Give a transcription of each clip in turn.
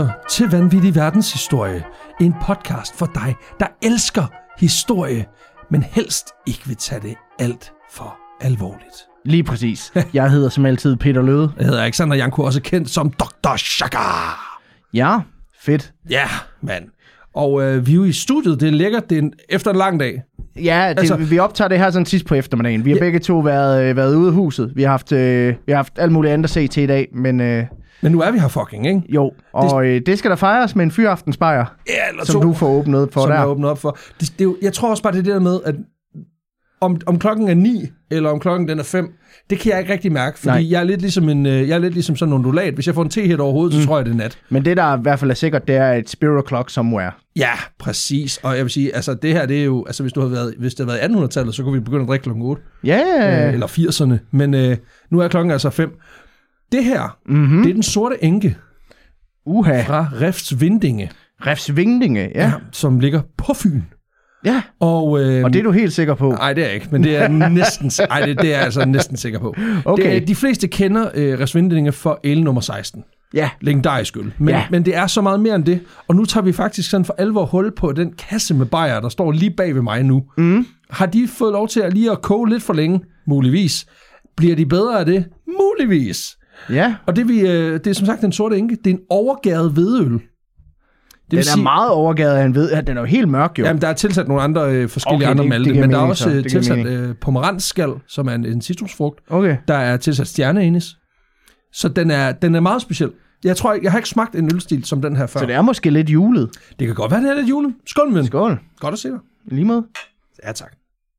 lytter til Vanvittig Verdenshistorie. En podcast for dig, der elsker historie, men helst ikke vil tage det alt for alvorligt. Lige præcis. Jeg hedder som altid Peter Løde. Jeg hedder Alexander Janko, også kendt som Dr. Chaka. Ja, fedt. Ja, mand. Og vi er jo i studiet. Det er lækkert. Det er efter en lang dag. Ja, vi optager det her sådan sidst på eftermiddagen. Vi har begge to været ude af huset. Vi har haft alt muligt andet at se til i dag, men nu er vi her fucking, ikke? Jo, og det skal der fejres med en fyraftensbajer, som du får åbnet op for der. Som jeg åbner op for. Det er jo, jeg tror også bare, det er det der med, at om klokken er 9, eller om klokken den er 5, det kan jeg ikke rigtig mærke, fordi jeg er lidt ligesom sådan en ondulat. Hvis jeg får en tehæt over hovedet, så tror jeg, det er nat. Men det, der i hvert fald er sikkert, det er et spirit clock somewhere. Ja, præcis. Og jeg vil sige, altså det her, det er jo, altså hvis det havde været 1800-tallet, så kunne vi begynde at drikke klokken 8. Ja. Eller 80'erne. Men nu er klokken altså 5. Det her, det er Den Sorte Enke. Fra Refsvindinge. Refsvindinge, ja. Som ligger på Fyn. Ja, og det er du helt sikker på? Nej, det er jeg ikke, men det er næsten, det er jeg altså næsten sikker på. Okay. De fleste kender Refsvindinge for el nummer 16. Ja. Legendarisk øl. Men det er så meget mere end det. Og nu tager vi faktisk sådan for alvor hul på den kasse med bajer, der står lige bag ved mig nu. Har de fået lov til at lige at koge lidt for længe? Muligvis. Bliver de bedre af det? Muligvis. Ja. Og det er som sagt Den Sorte Enke. Det er en overgæret hvedøl. Den er meget overgæret af en ved. Den er jo helt mørk, jo. Jamen, der er tilsat nogle andre forskellige andre malte, men der er også tilsat pomeranskal, som er en citrusfrugt. Okay. Der er tilsat stjerneanis. Så den er meget speciel. Jeg tror, jeg har ikke smagt en ølstil som den her før. Så det er måske lidt julet. Det kan godt være, det er lidt julet. Skål, ven. Skål. Godt at se dig. Lige måde. Ja, tak.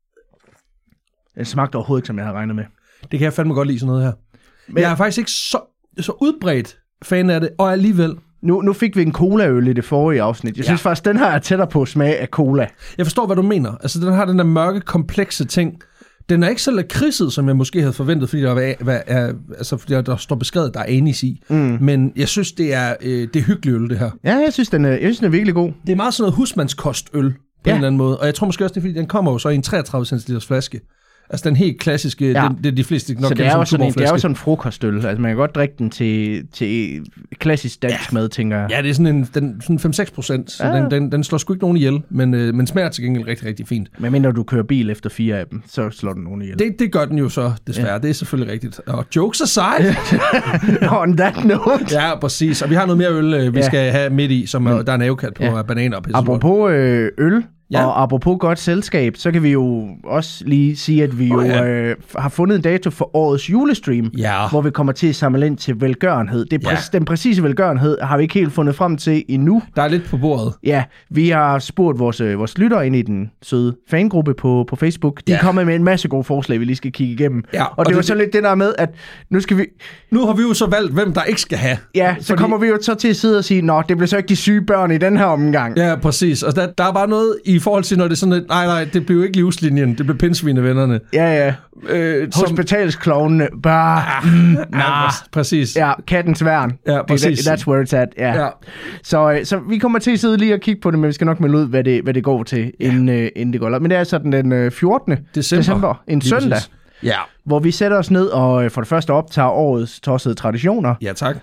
Den smagte overhovedet ikke, som jeg havde regnet med. Det kan jeg fandme godt lide, sådan noget her. Men jeg er faktisk ikke så udbredt fan af det, og alligevel... Nu fik vi en colaøl i det forrige afsnit. Jeg synes faktisk, den her er tættere på smag af cola. Jeg forstår, hvad du mener. Altså, den har den der mørke, komplekse ting. Den er ikke så lakridset, som jeg måske havde forventet, fordi der står beskrevet, der er anis i. Men jeg synes, det er hyggelig øl, det her. Ja, jeg synes, den er virkelig god. Det er meget sådan noget husmandskostøl på en eller anden måde. Og jeg tror måske også, det er, fordi den kommer jo så i en 33 cm flaske. Altså den helt klassiske, det de fleste nok kender som det er jo sådan en frokostøl. Altså man kan godt drikke den til klassisk dansk mad, tænker jeg. Ja, det er sådan sådan 5-6%, så den slår sgu ikke nogen ihjel, men smager til gengæld rigtig, rigtig fint. Men mindre du kører bil efter 4 af dem, så slår den nogen ihjel. Det gør den jo så, desværre. Ja. Det er selvfølgelig rigtigt. Og jokes aside. On that note. Ja, præcis. Og vi har noget mere øl, vi skal have midt i, som der er en avocat på bananer og pissebrød. Apropos øl. Ja. Og apropos godt selskab, så kan vi jo også lige sige, at vi har fundet en dato for årets julestream, hvor vi kommer til at samle ind til velgørenhed. Den præcise velgørenhed har vi ikke helt fundet frem til endnu. Der er lidt på bordet. Ja, vi har spurgt vores lyttere ind i den søde fangruppe på Facebook. De er kommet med en masse gode forslag, vi lige skal kigge igennem. Ja, og det var så lidt det der med, at nu har vi jo så valgt, hvem der ikke skal have. Ja, så kommer vi jo så til at sidde og sige, nå, det bliver så ikke de syge børn i den her omgang. Ja, præcis. Og der er bare noget i forhold til, når det er sådan lidt, nej, det bliver jo ikke livslinjen, det bliver pindsvinevennerne. Ja. Hospitalsklovnene, præcis. Ja, kattens værn. Ja, præcis. That's where it's at. Ja. Så vi kommer til at sidde lige og kigge på det, men vi skal nok melde ud, hvad det går til, inden det går. Men det er sådan den 14. december, en søndag. Præcis. Ja. Hvor vi sætter os ned og for det første optager årets tossede traditioner. Ja, tak.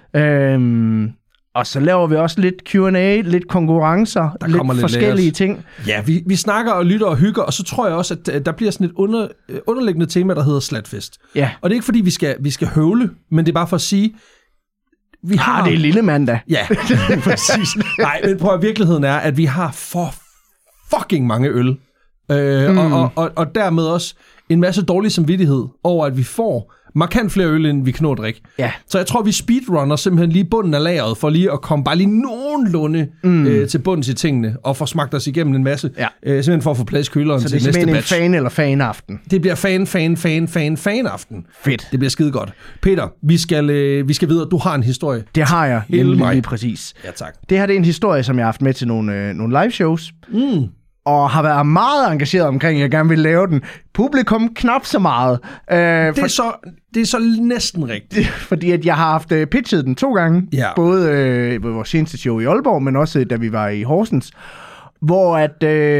Og så laver vi også lidt Q&A, lidt konkurrencer, lidt forskellige ting. Ja, vi snakker og lytter og hygger, og så tror jeg også, at der bliver sådan et underliggende tema, der hedder slatfest. Ja. Og det er ikke fordi, vi skal høvle, men det er bare for at sige, det er lille mandag. Ja, præcis. Nej, men prøv at virkeligheden er, at vi har for fucking mange øl. Og dermed også en masse dårlig samvittighed over, at vi får markant flere øl, end vi kan nå at drikke. Ja. Så jeg tror, vi speedrunner simpelthen lige bunden af lageret, for lige at komme bare lige nogenlunde til bunden til tingene, og få smagt os igennem en masse, simpelthen for at få plads i køleren til næste batch. Så det er simpelthen en fan- eller fan-aften? Det bliver fan-aften. Fedt. Det bliver skide godt. Peter, vi skal videre. Du har en historie. Det har jeg. Lige præcis. Ja, tak. Det her det er en historie, som jeg har haft med til nogle live shows. Og har været meget engageret omkring, at jeg gerne vil lave den. Publikum knap så meget. Det er så næsten rigtigt. Fordi at jeg har haft pitchet den 2 gange. Ja. Både ved vores seneste show i Aalborg, men også da vi var i Horsens. Hvor at...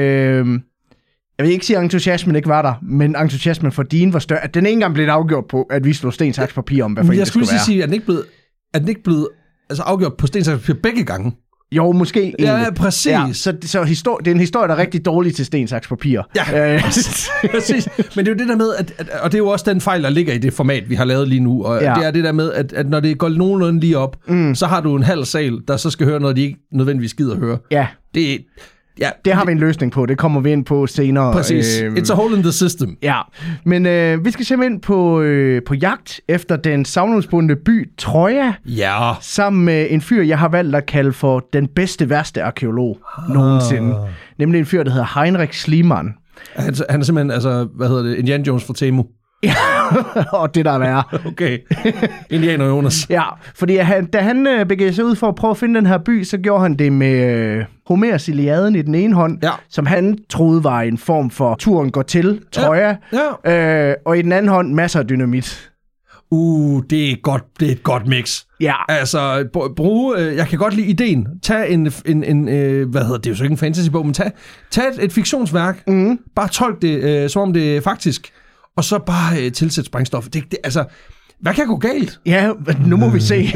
jeg vil ikke sige, at entusiasmen ikke var der, men entusiasmen for din var større. At den ikke engang blev afgjort på, at vi slog sten, saks, papir om, hvad for en det skulle være. Jeg skulle sige, at den ikke blevet altså afgjort på sten, saks, papir begge gange. Jo, måske egentlig. Ja, præcis. Ja, så det er en historie, der er rigtig dårlig til sten, saks, papir. Ja, præcis. Men det er jo det der med, og det er jo også den fejl, der ligger i det format, vi har lavet lige nu. Og det er det der med, at når det går nogenlunde lige op, så har du en halv sal, der så skal høre noget, de ikke nødvendigvis gider at høre. Ja. Det har vi en løsning på. Det kommer vi ind på senere. Præcis. It's a hole in the system. Ja, men vi skal simpelthen på jagt efter den savnomsbundne by Troja. Ja. Sammen med en fyr, jeg har valgt at kalde for den bedste, værste arkeolog nogensinde. Nemlig en fyr, der hedder Heinrich Schliemann. Han er simpelthen, Indiana Jones fra Temu. Ja, og det der er værre. Okay. Indianer Jonas. Ja, fordi da han begav sig ud for at prøve at finde den her by, så gjorde han det med Homers Iliaden i den ene hånd, som han troede var en form for turen går til Troja, og i den anden hånd masser af dynamit. Det er et godt mix. Ja. Altså, jeg kan godt lide ideen. Tag en det er jo så ikke en fantasybog, men tag et fiktionsværk, bare tolk det, som om det er faktisk, og så bare tilsæt sprængstof. Altså, hvad kan gå galt? Ja, nu må vi se.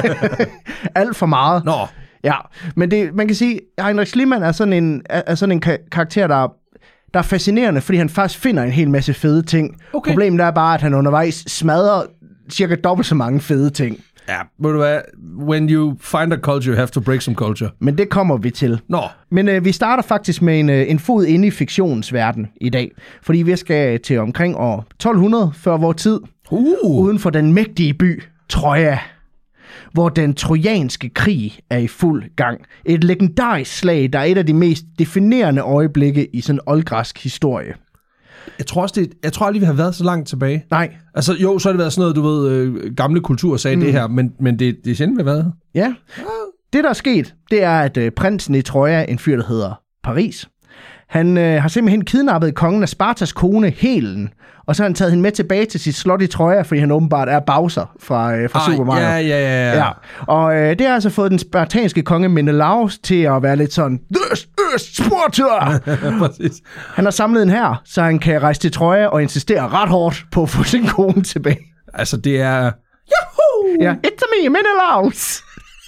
Alt for meget. Nå. Ja, men man kan sige, at Heinrich Schliemann er sådan en karakter, der er fascinerende, fordi han faktisk finder en hel masse fede ting. Okay. Problemet er bare, at han undervejs smadrer cirka dobbelt så mange fede ting. Ja, ved du hvad? When you find a culture, you have to break some culture. Men det kommer vi til. Nå. Men vi starter faktisk med en fod inde i fiktionsverden i dag. Fordi vi skal til omkring år 1200 før vor tid. Uden for den mægtige by Troja, hvor den trojanske krig er i fuld gang. Et legendarisk slag, der er et af de mest definerende øjeblikke i sådan en oldgræsk historie. Jeg tror aldrig, vi har været så langt tilbage. Nej. Altså jo, så har det været sådan noget, du ved, gamle kultur sagde det her, men det er sjældent, vi har været. Ja. Det, der er sket, det er, at prinsen i Troja, en fyr, der hedder Paris, han har simpelthen kidnappet kongen af Spartas kone, Helen, og så har han taget hende med tilbage til sit slot i Troja, fordi han åbenbart er Bowser fra Super Mario. Ja. Og det har altså fået den spartanske konge Menelaos til at være lidt sådan, this is Sparta! Præcis. Han har samlet en hær, så han kan rejse til Troja og insistere ret hårdt på at få sin kone tilbage. Altså, det er... Yahoo! Ja, it's me, Menelaos!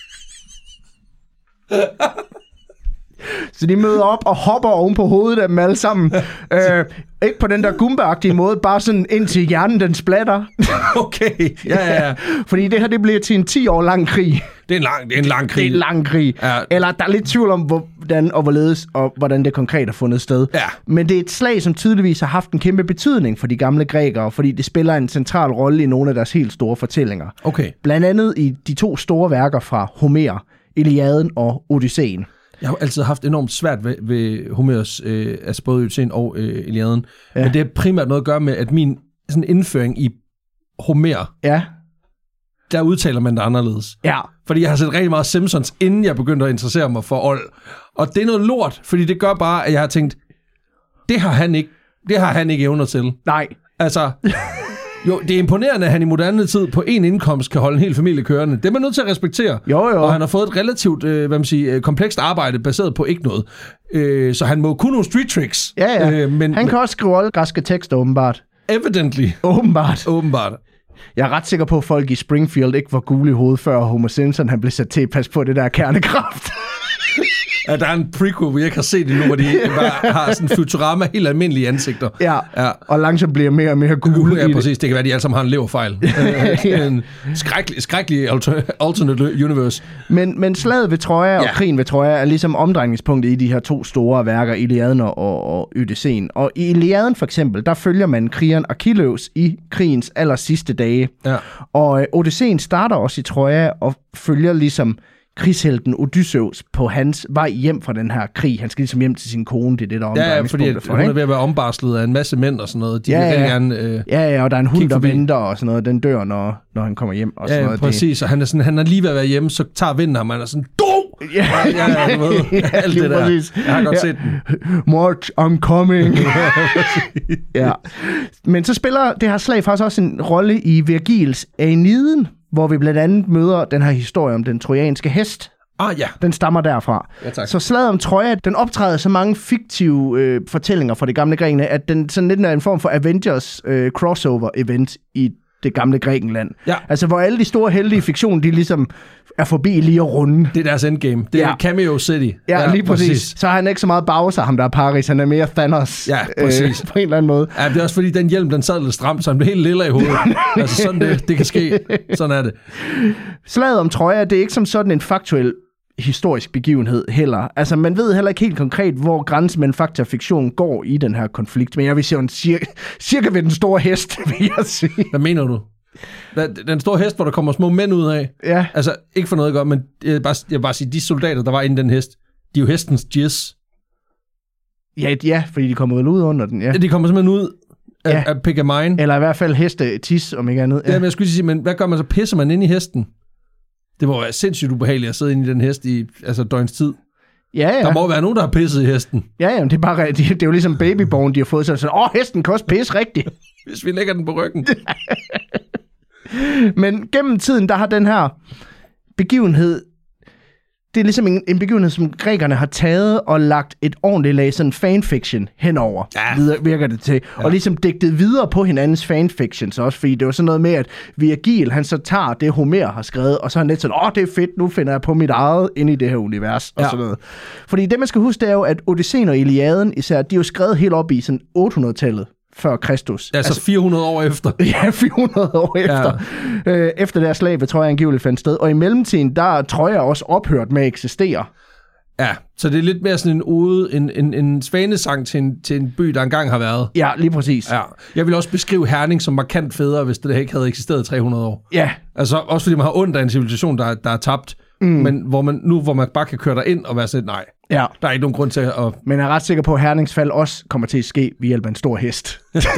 Så de møder op og hopper oven på hovedet af dem alle sammen. Ikke på den der Goomba-agtige måde, bare sådan indtil hjernen den splatter. Okay, ja. Fordi det her, det bliver til en 10 år lang krig. Det er en lang krig. Det er en lang krig. Ja. Eller der er lidt tvivl om, hvordan og hvorledes, og hvordan det konkret har fundet sted. Ja. Men det er et slag, som tydeligvis har haft en kæmpe betydning for de gamle grækere, fordi det spiller en central rolle i nogle af deres helt store fortællinger. Okay. Blandt andet i de 2 store værker fra Homer, Iliaden og Odysseen. Jeg har altid haft enormt svært ved Homers, altså både Odysseen og Iliaden. Ja. Men det er primært noget at gøre med, at min sådan indføring i Homer, der udtaler man det anderledes. Ja. Fordi jeg har set rigtig meget Simpsons, inden jeg begyndte at interessere mig for old. Og det er noget lort, fordi det gør bare, at jeg har tænkt, det har han ikke evner til. Nej. Altså... Jo, det er imponerende, at han i moderne tid på en indkomst kan holde en hel familie kørende. Det er man nødt til at respektere. Jo. Og han har fået et relativt, komplekst arbejde baseret på ikke noget. Så han må kunne nogle street tricks. Ja. Men han kan også skrive oldgræske tekster, åbenbart. Evidently. Åbenbart. Jeg er ret sikker på, at folk i Springfield ikke var gule i hovedet, før Homer Simpson han blev sat til at passe på det der kernekraft. Ja, der er en prequel, hvor jeg ikke har set det nu, hvor de bare har sådan Futurama, helt almindelige ansigter. Ja, og langsomt bliver mere og mere gule. Ja, præcis. Det kan være, de alle sammen har en leverfejl. En skrækkelig alternate universe. Men slaget ved Troja og krigen ved Troja er ligesom omdrejningspunktet i de her 2 store værker, Iliaden og Odysseen. Og i Iliaden for eksempel, der følger man krigeren Achilleus i krigens aller sidste dage. Ja. Og Odysseen starter også i Troja og følger ligesom krigshelten Odysseus på hans vej hjem fra den her krig. Han skal ligesom hjem til sin kone, det er det, der omdrejningspunktet for. Hun er ved at være ombarslet af en masse mænd og sådan noget. De vil gerne ja, og der er en hund, der venter og sådan noget. Den dør, når han kommer hjem og sådan noget. Ja, præcis. Og han er lige ved at være hjemme, så tager vinden ham, og han er sådan, Ja, du ved. Alt det der. Præcis. Jeg har godt set den. March, I'm coming. Ja. Men så spiller det her slag faktisk også en rolle i Vergils Aeneiden, hvor vi blandt andet møder den her historie om den trojanske hest. Ja. Den stammer derfra. Ja, så slaget om Troja, den optræder så mange fiktive fortællinger fra det gamle Grækenland, at den sådan lidt er en form for Avengers crossover event i det gamle Grækenland. Ja. Altså, hvor alle de store heldige fiktioner, de ligesom er forbi lige at runde. Det er deres endgame. Det er Cameo City. Ja, lige præcis. Så har han ikke så meget Bowser, ham der er Paris. Han er mere Thanos. Ja, præcis. På en eller anden måde. Ja, det er også fordi, den hjelm, den sad lidt stramt, så han blev helt lille i hovedet. Altså, sådan det kan ske. Sådan er det. Slaget om Troja, det er ikke som sådan en faktuel historisk begivenhed heller. Altså, man ved heller ikke helt konkret, hvor grænsen mellem fakta og fiktion går i den her konflikt. Men jeg vil sige, cirka ved den store hest, vil jeg sige. Hvad mener du? Den store hest, hvor der kommer små mænd ud af. Ja. Altså, ikke for noget godt, men jeg vil bare sige, de soldater, der var inde i den hest, de er jo hestens jizz. Ja, fordi de kommer ud under den, ja. De kommer simpelthen ud af pick a mine. Eller i hvert fald heste-tis, om ikke andet. Ja, men jeg skulle sige, men hvad gør man så? Pisser man ind i hesten? Det må være sindssygt ubehageligt at sidde inde i den hest i døgns tid. Ja. Der må være nogen, der har pisset i hesten. Ja, det er bare det er jo ligesom babyborn, de har fået sådan, hesten kan også pisse rigtigt. Hvis vi lægger den på ryggen. Men gennem tiden, der har den her begivenhed, det er ligesom en begivenhed, som grækerne har taget og lagt et ordentligt lag sådan fanfiction henover, virker det til. Ja. Og ligesom digtet videre på hinandens fanfictions også, fordi det var sådan noget med, at Virgil, han så tager det, Homer har skrevet, og så er han lidt sådan, det er fedt, nu finder jeg på mit eget inde i det her univers, og sådan noget. Fordi det, man skal huske, det er jo, at Odysseen og Iliaden især, de er jo skrevet helt op i sådan 800-tallet. Før Kristus. Ja, så 400 år efter. Ja, 400 år efter. Ja. Efter deres slag ved Troja angiveligt fandt sted. Og i mellemtiden, der er Troja også ophørt med at eksistere. Ja, så det er lidt mere sådan en svanesang til en by, der engang har været. Ja, lige præcis. Ja. Jeg vil også beskrive Herning som markant federe, hvis det ikke havde eksisteret 300 år. Ja. Altså også fordi man har ondt af en civilisation, der er tabt. Men hvor man bare kan køre der ind og være sådan, nej, der er ikke nogen grund til at... Men jeg er ret sikker på, at Hernings fald også kommer til at ske ved hjælp af en stor hest.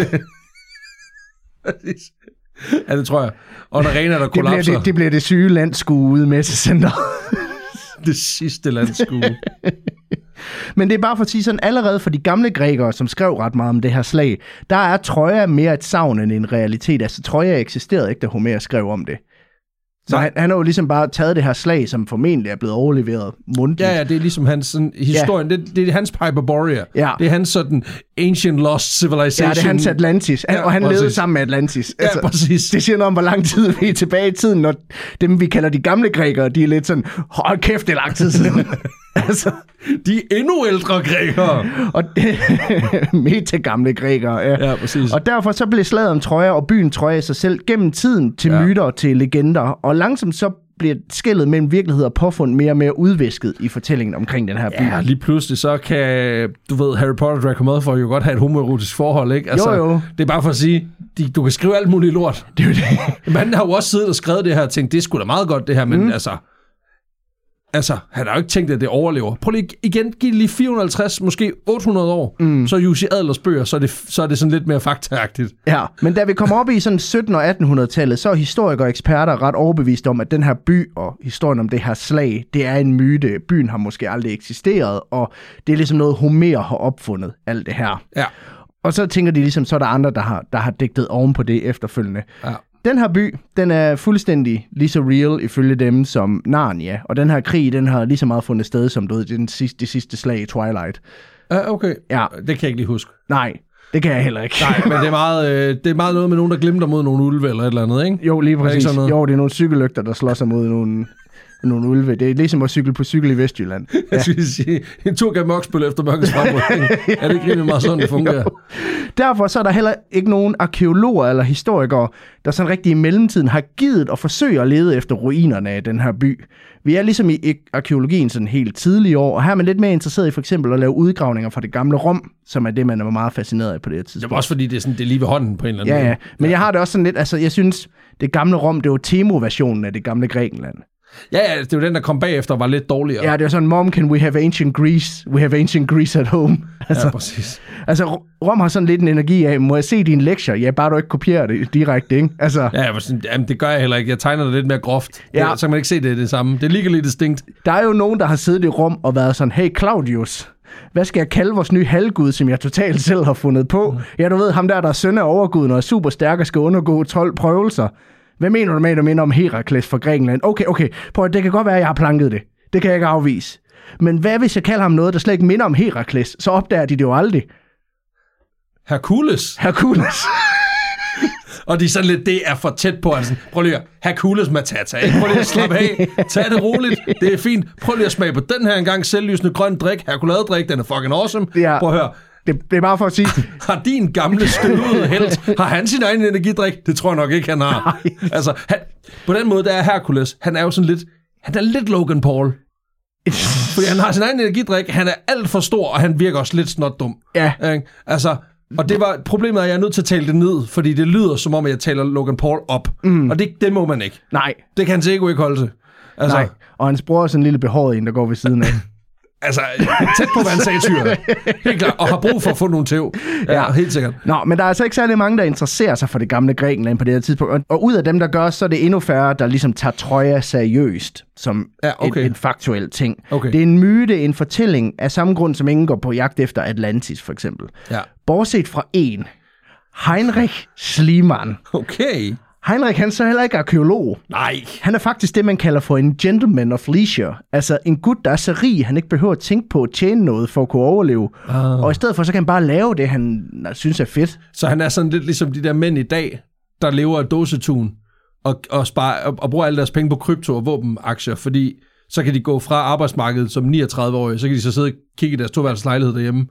Ja, det tror jeg. Og en arena, der kollapser. Det bliver det syge landskue ude med til center. Det sidste landskue. Men det er bare for at sige sådan, allerede for de gamle grækere, som skrev ret meget om det her slag, der er Troja mere et savn end en realitet. Altså Troja eksisterede ikke, da Homer skrev om det. Så han har jo ligesom bare taget det her slag, som formentlig er blevet overleveret mundtligt. Ja, det er ligesom hans sådan, historien. Ja. Det er hans Hyperborea. Ja. Det er hans sådan ancient lost civilization. Ja, det er hans Atlantis. Og han levede sammen med Atlantis. Altså, ja, præcis. Det siger noget om, hvor lang tid vi er tilbage i tiden, når dem, vi kalder de gamle grækere, de er lidt sådan, hold kæft, det er lang tid siden. Altså, de er endnu ældre grækere. Og meta gamle grækere, ja, præcis. Og derfor så blev slaget om Troja og byen Troja sig selv gennem tiden til myter og til legender. Og langsomt så bliver skellet mellem virkelighed og påfund mere og mere udvisket i fortællingen omkring den her by. Ja, lige pludselig så kan, du ved, Harry Potter og Draco Malfoy jo godt have et homoerotisk forhold, ikke? Altså, jo. Det er bare for at sige, du kan skrive alt muligt lort. Det er jo det. Manden har jo også siddet og skrevet det her og tænkt, det er sgu da meget godt det her, men Altså, han har jo ikke tænkt, at det overlever. Prøv lige igen, giv det lige 450, måske 800 år, så Jussi Adlers bøger, så er det sådan lidt mere faktaagtigt. Ja, men da vi kommer op i sådan 1700- og 1800-tallet, så er historikere og eksperter ret overbevist om, at den her by og historien om det her slag, det er en myte. Byen har måske aldrig eksisteret, og det er ligesom noget, Homer har opfundet, alt det her. Ja. Og så tænker de ligesom, så er der andre, der har digtet oven på det efterfølgende. Ja. Den her by, den er fuldstændig lige så real ifølge dem som Narnia, og den her krig, den har lige så meget fundet sted som det sidste slag i Twilight. Okay. Ja. Det kan jeg ikke lige huske. Nej, det kan jeg heller ikke. Nej, men det er meget noget med nogen, der glemmer mod nogle ulve eller et eller andet, ikke? Jo, lige præcis. Det jo, det er nogle cykellygter, der slår sig mod nogle ulve. Det er ligesom at cykle på cykel i Vestjylland. Ja. Jeg skulle sige, en tur gennem Oksbøl efter mørkets fremrykning. Er det ikke rimelig meget sådan, det fungerer? Derfor så er der heller ikke nogen arkeologer eller historikere, der sådan rigtig i mellemtiden har givet og forsøgt at lede efter ruinerne af den her by. Vi er ligesom i arkeologien sådan helt tidlige år, og her er man lidt mere interesseret i for eksempel at lave udgravninger fra det gamle Rom, som er det, man er meget fascineret af på det her tidspunkt. Det var også fordi, det er lige ved hånden på en eller anden måde. Ja. Men jeg har det også sådan lidt, altså jeg synes, det gamle Rom, det var Temo-versionen af det gamle Grækenland. Ja, det var den, der kom bagefter og var lidt dårligere. Ja, det var sådan, Mom, can we have ancient Greece? We have ancient Greece at home. Altså, ja, præcis. Altså, Rom har sådan lidt en energi af, må jeg se dine lektier? Ja, bare du ikke kopierer det direkte, ikke? Altså, jamen, det gør jeg heller ikke. Jeg tegner det lidt mere groft. Ja. Så kan man ikke se det samme. Det ligger lidt distinkt. Der er jo nogen, der har siddet i Rom og været sådan, hey Claudius, hvad skal jeg kalde vores nye halvgud, som jeg totalt selv har fundet på? Ja, du ved, ham der er søn af overguden og er super stærk og skal undergå 12 prøvelser. Hvad mener du med, at du minder om Herakles fra Grækenland? Okay. Prøv at det kan godt være, at jeg har planket det. Det kan jeg ikke afvise. Men hvad hvis jeg kalder ham noget, der slet ikke minder om Herakles? Så opdager de det jo aldrig. Hercules. Og de er sådan lidt, det er for tæt på. Altså, prøv lige at Hercules Matata, ikke? Prøv lige at slappe af. Tag det roligt. Det er fint. Prøv lige at smage på den her engang selvlysende grøn drik. Herculadedrik, den er fucking awesome. Ja. Prøv at høre. Det er bare for at sige... Har din gamle støvede helt, har han sin egen energidrik? Det tror jeg nok ikke, han har. Altså, på den måde, der er Hercules, han er jo sådan lidt... Han er lidt Logan Paul. Fordi han har sin egen energidrik, han er alt for stor, og han virker også lidt snot dum. Ja. Altså, og det var problemet, at jeg er nødt til at tale det ned, fordi det lyder som om, jeg taler Logan Paul op. Og det må man ikke. Nej. Det kan hans ego ikke holde til. Altså, nej. Og hans bror er sådan en lille behåret en, der går ved siden af. Altså, tæt på at være en satyr. Helt klart. Og har brug for at få nogle tæv. Ja, helt sikkert. Nå, men der er altså ikke særlig mange, der interesserer sig for det gamle Grækenland på det her tidspunkt. Og ud af dem, der gør, så er det endnu færre, der ligesom tager Troja seriøst som en faktuel ting. Okay. Det er en myte, en fortælling af samme grund, som ingen går på jagt efter Atlantis, for eksempel. Ja. Bortset fra en. Heinrich Schliemann. Okay. Heinrich, han er så heller ikke arkeolog. Nej. Han er faktisk det, man kalder for en gentleman of leisure. Altså en gut, der er så rig, han ikke behøver at tænke på at tjene noget for at kunne overleve. Og i stedet for, så kan han bare lave det, han synes er fedt. Så han er sådan lidt ligesom de der mænd i dag, der lever af dåsetun og bruger alle deres penge på krypto og våbenaktier, fordi så kan de gå fra arbejdsmarkedet som 39-årige, så kan de så sidde og kigge i deres toværelseslejlighed derhjemme.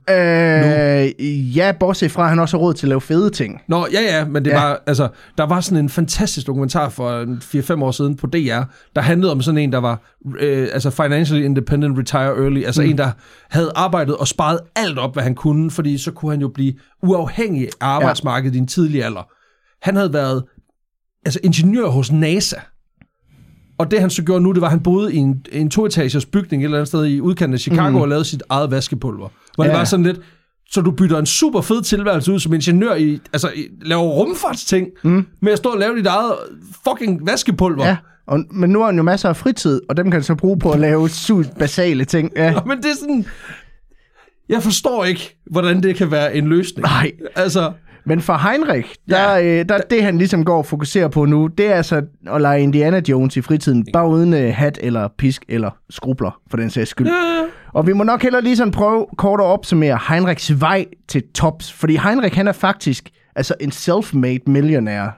Ja, bortset fra, at han også har råd til at lave fede ting. Nå, ja, men det var, altså, der var sådan en fantastisk dokumentar for 4-5 år siden på DR, der handlede om sådan en, der var financially independent, retire early, altså en, der havde arbejdet og sparet alt op, hvad han kunne, fordi så kunne han jo blive uafhængig af arbejdsmarkedet i en tidlig alder. Han havde været ingeniør hos NASA. Og det han så gjorde nu, det var, at han boede i en 2-etagers bygning et eller andet sted i udkanten af Chicago og lavede sit eget vaskepulver. Hvor det var sådan lidt, så du bytter en super fed tilværelse ud som ingeniør laver rumfartsting med at stå og lave dit eget fucking vaskepulver. Ja, men nu har han jo masser af fritid, og dem kan han så bruge på at lave sygt basale ting. Ja. Men det er sådan... Jeg forstår ikke, hvordan det kan være en løsning. Nej. Altså... Men for Heinrich, det han ligesom går og fokuserer på nu, det er altså at lege Indiana Jones i fritiden, bare uden hat eller pisk eller skrubler, for den sags skyld. Ja. Og vi må nok heller lige sådan prøve kort at opsummere Heinrichs vej til tops, fordi Heinrich, han er faktisk en self-made millionær.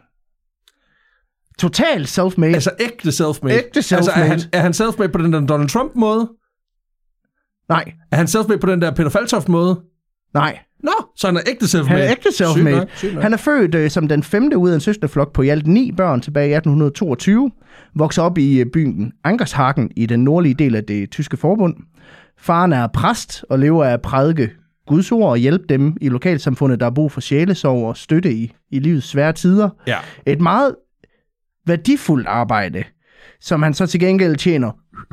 Total self-made. Altså ægte self-made. Ægte self-made. Altså er han self-made på den der Donald Trump-måde? Nej. Er han self-made på den der Peter Falktoft-måde? Nej. Nå, så han er ægte self-made. Han er ægte self-made. Sygt nok. Han er født som den 5. ud af en søskendeflok på i alt 9 børn tilbage i 1822. Vokser op i byen Angershagen i den nordlige del af det tyske forbund. Faren er præst og lever af at prædike Guds ord og hjælpe dem i lokalsamfundet, der har brug for sjælesorg og støtte i livets svære tider. Ja. Et meget værdifuldt arbejde, som han så til gengæld tjener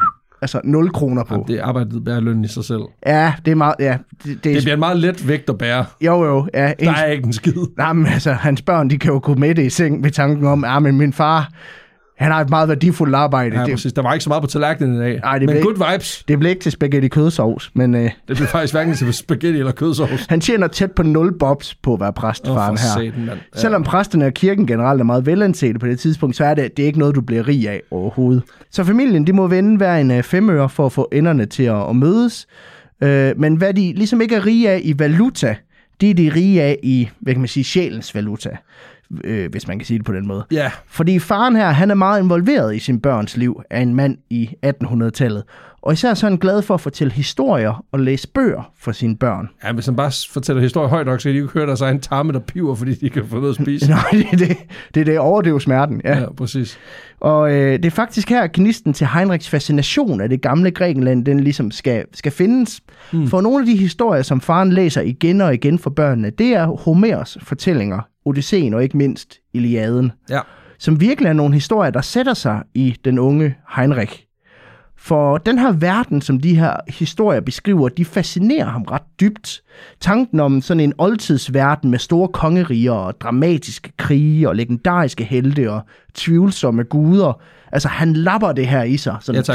0 kroner på. Ja, det arbejdet bærer løn i sig selv. Ja, det er meget... Ja, det bliver en meget let vægt at bære. Jo. Ja, der er ikke en skid. Nej, men hans børn, de kan jo gå med det i seng ved tanken om, men min far, han har et meget værdifuldt arbejde. Ja, præcis. Der var ikke så meget på tallerkenen i dag. Nej, men good vibes. Det blev ikke til spaghetti kødsovs, men... det blev faktisk hverken til spaghetti eller kødsovs. Han tjener tæt på 0 bobs på at være præst, faren her. Satan, ja. Selvom præsterne og kirken generelt er meget velansete på det tidspunkt, så er det ikke noget, du bliver rig af overhovedet. Så familien, de må vende hver en 5 øre for at få enderne til at mødes. Men hvad de ligesom ikke er rige af i valuta, det er de rige af i, hvad kan man sige, sjælens valuta. Hvis man kan sige det på den måde. Yeah. Fordi faren her, han er meget involveret i sin børns liv af en mand i 1800-tallet. Og især så er han glad for at fortælle historier og læse bøger for sine børn. Ja, hvis han bare fortæller historier højt nok, så kan de ikke høre deres egen tarme, der piver, fordi de kan få noget at spise. Nej, det er overdøve smerten. Ja, præcis. Og det er faktisk her, gnisten til Heinrichs fascination af det gamle Grækenland, den ligesom skal findes. For nogle af de historier, som faren læser igen og igen for børnene, det er Homers fortællinger, Odysseen og ikke mindst Iliaden. Ja. Som virkelig er nogle historier, der sætter sig i den unge Heinrich. For den her verden, som de her historier beskriver, de fascinerer ham ret dybt. Tanken om sådan en oldtidsverden med store kongeriger og dramatiske krige og legendariske helte og tvivlsomme guder. Altså, han lapper det her i sig. Sådan, ja, tak.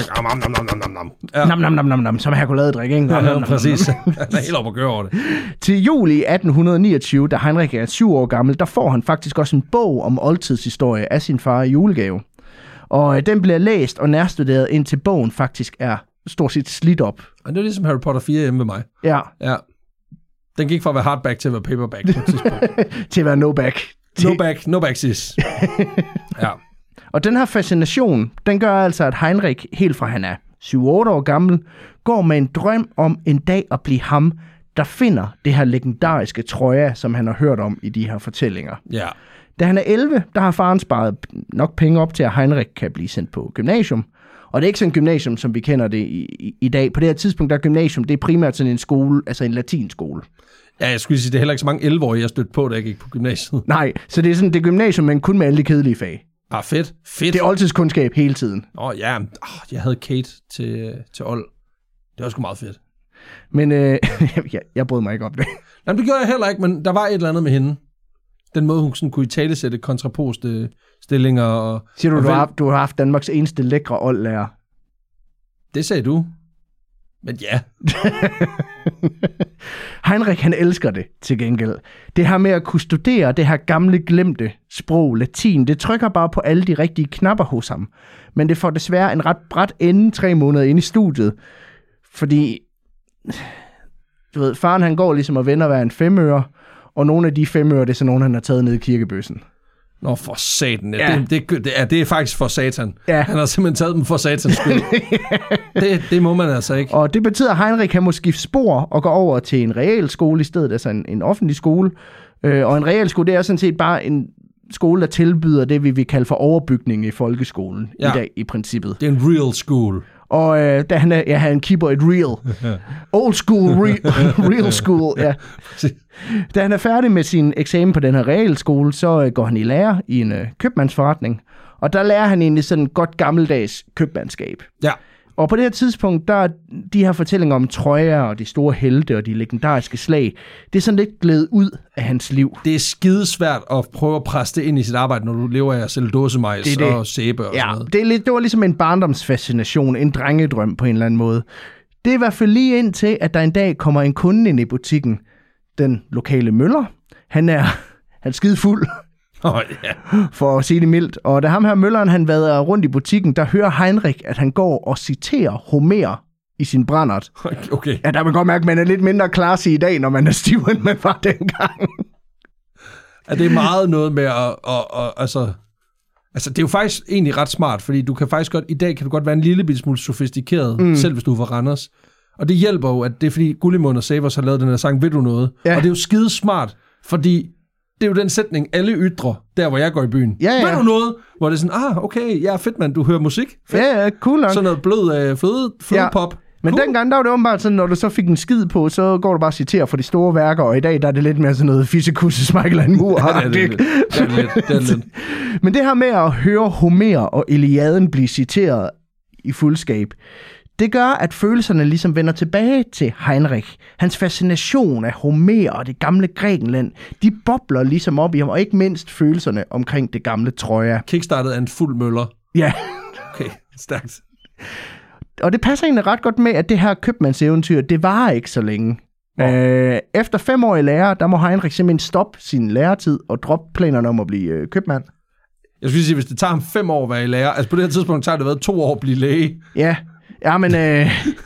Nam, som Herculadedrik, ikke? Ja, præcis. Han er helt op at gøre over det. Til juli 1829, da Heinrich er 7 år gammel, der får han faktisk også en bog om oldtidshistorie af sin far i julegave. Og den bliver læst og nærstuderet, indtil bogen faktisk er stort set slidt op. Og det er ligesom Harry Potter 4 hjemme med mig. Ja. Den gik fra at være hardback til at være paperback på et tidspunkt. Til at være no back. No back sis. Ja. Og den her fascination, den gør altså, at Heinrich, helt fra han er 7-8 år gammel, går med en drøm om en dag at blive ham, der finder det her legendariske Troja, som han har hørt om i de her fortællinger. Ja. Da han er 11, der har faren sparet nok penge op til, at Heinrich kan blive sendt på gymnasium. Og det er ikke sådan en gymnasium, som vi kender det i dag. På det her tidspunkt, der er gymnasium, det er primært sådan en skole, altså en latinskole. Ja, jeg skulle sige, det er heller ikke så mange 11-årige, jeg stødte på, da jeg gik på gymnasiet. Nej, så det er sådan det gymnasium, men kun med alle de kedelige fag. Fedt. Det er oldtidskundskab hele tiden. Jeg havde Kate til old. Det var sgu meget fedt. Men jeg brød mig ikke om det. Jamen, det gjorde jeg heller ikke, men der var et eller andet med hende. Den måde, hun sådan kunne italesætte kontraposte stillinger. Og, siger du har haft Danmarks eneste lækre oldlærer? Det sagde du. Men ja. Heinrich, han elsker det til gengæld. Det her med at kunne studere det her gamle glemte sprog, latin, det trykker bare på alle de rigtige knapper hos ham. Men det får desværre en ret brat ende 3 måneder inde i studiet. Fordi, du ved, faren han går ligesom og vender hver en 5 øre, og nogle af de 5 øre, det er så nogle, han har taget ned i kirkebøssen. Nå, for satan. Ja. Det er faktisk for satan. Ja. Han har simpelthen taget dem for satans skyld. det må man altså ikke. Og det betyder, at Heinrich han må skifte spor og gå over til en realskole i stedet, altså en offentlig skole. Og en realskole, det er sådan set bare en skole, der tilbyder det, vi vil kalde for overbygning i folkeskolen i dag, i princippet. Det er en real school. Og da han keeper et real. Old school, real school, ja. Da han er færdig med sin eksamen på den her realskole, så går han i lære i en købmandsforretning. Og der lærer han egentlig sådan godt gammeldags købmandskab. Ja. Og på det her tidspunkt, der er de her fortællinger om Troja og de store helte og de legendariske slag, det er sådan lidt glædet ud af hans liv. Det er skidesvært at prøve at presse det ind i sit arbejde, når du lever af at sælge dåsemajs og sæbe og sådan noget. Det var ligesom en barndomsfascination, en drengedrøm på en eller anden måde. Det er i hvert fald lige indtil, at der en dag kommer en kunde ind i butikken. Den lokale møller. Han er skide fuld. For at sige det mildt. Og da ham her mølleren, han vader rundt i butikken, der hører Heinrich, at han går og citerer Homer i sin brændert. Okay. Ja, der vil godt mærke, at man er lidt mindre klasse i dag, når man er stiv, end man var dengang. Ja, det er meget noget med altså, det er jo faktisk egentlig ret smart, fordi du kan faktisk godt, i dag kan du godt være en lille smule sofistikeret, selv hvis du er fra Randers. Og det hjælper jo, at det er fordi Gullimund og Savers har lavet den her sang, ved du noget? Ja. Og det er jo skide smart, fordi det er jo den sætning, alle ytrer, der hvor jeg går i byen. Ja. Ved du noget? Hvor det er sådan, okay, ja, fedt mand, du hører musik. Fedt. Ja, cool nok. Sådan noget blød flødepop. Ja. Men dengang, der var det åbenbart sådan, når du så fik en skid på, så går du bare og citerer for de store værker, og i dag, der er det lidt mere sådan noget Fysikusse Michael Anmur. Ja, det er lidt. Men det her med at høre Homer og Iliaden blive citeret i fuldskab, det gør, at følelserne ligesom vender tilbage til Heinrich. Hans fascination af Homer og det gamle Grækenland, de bobler ligesom op i ham, og ikke mindst følelserne omkring det gamle Troja. Kickstartet af en fuld møller. Ja. Okay, stærkt. Og det passer egentlig ret godt med, at det her købmandseventyr, det varer ikke så længe. Efter 5 år i lære, der må Heinrich simpelthen stoppe sin læretid og droppe planerne om at blive købmand. Jeg skulle sige, hvis det tager ham 5 år at være i lære, altså på det her tidspunkt tager det været 2 år at blive læge. Ja, men... Der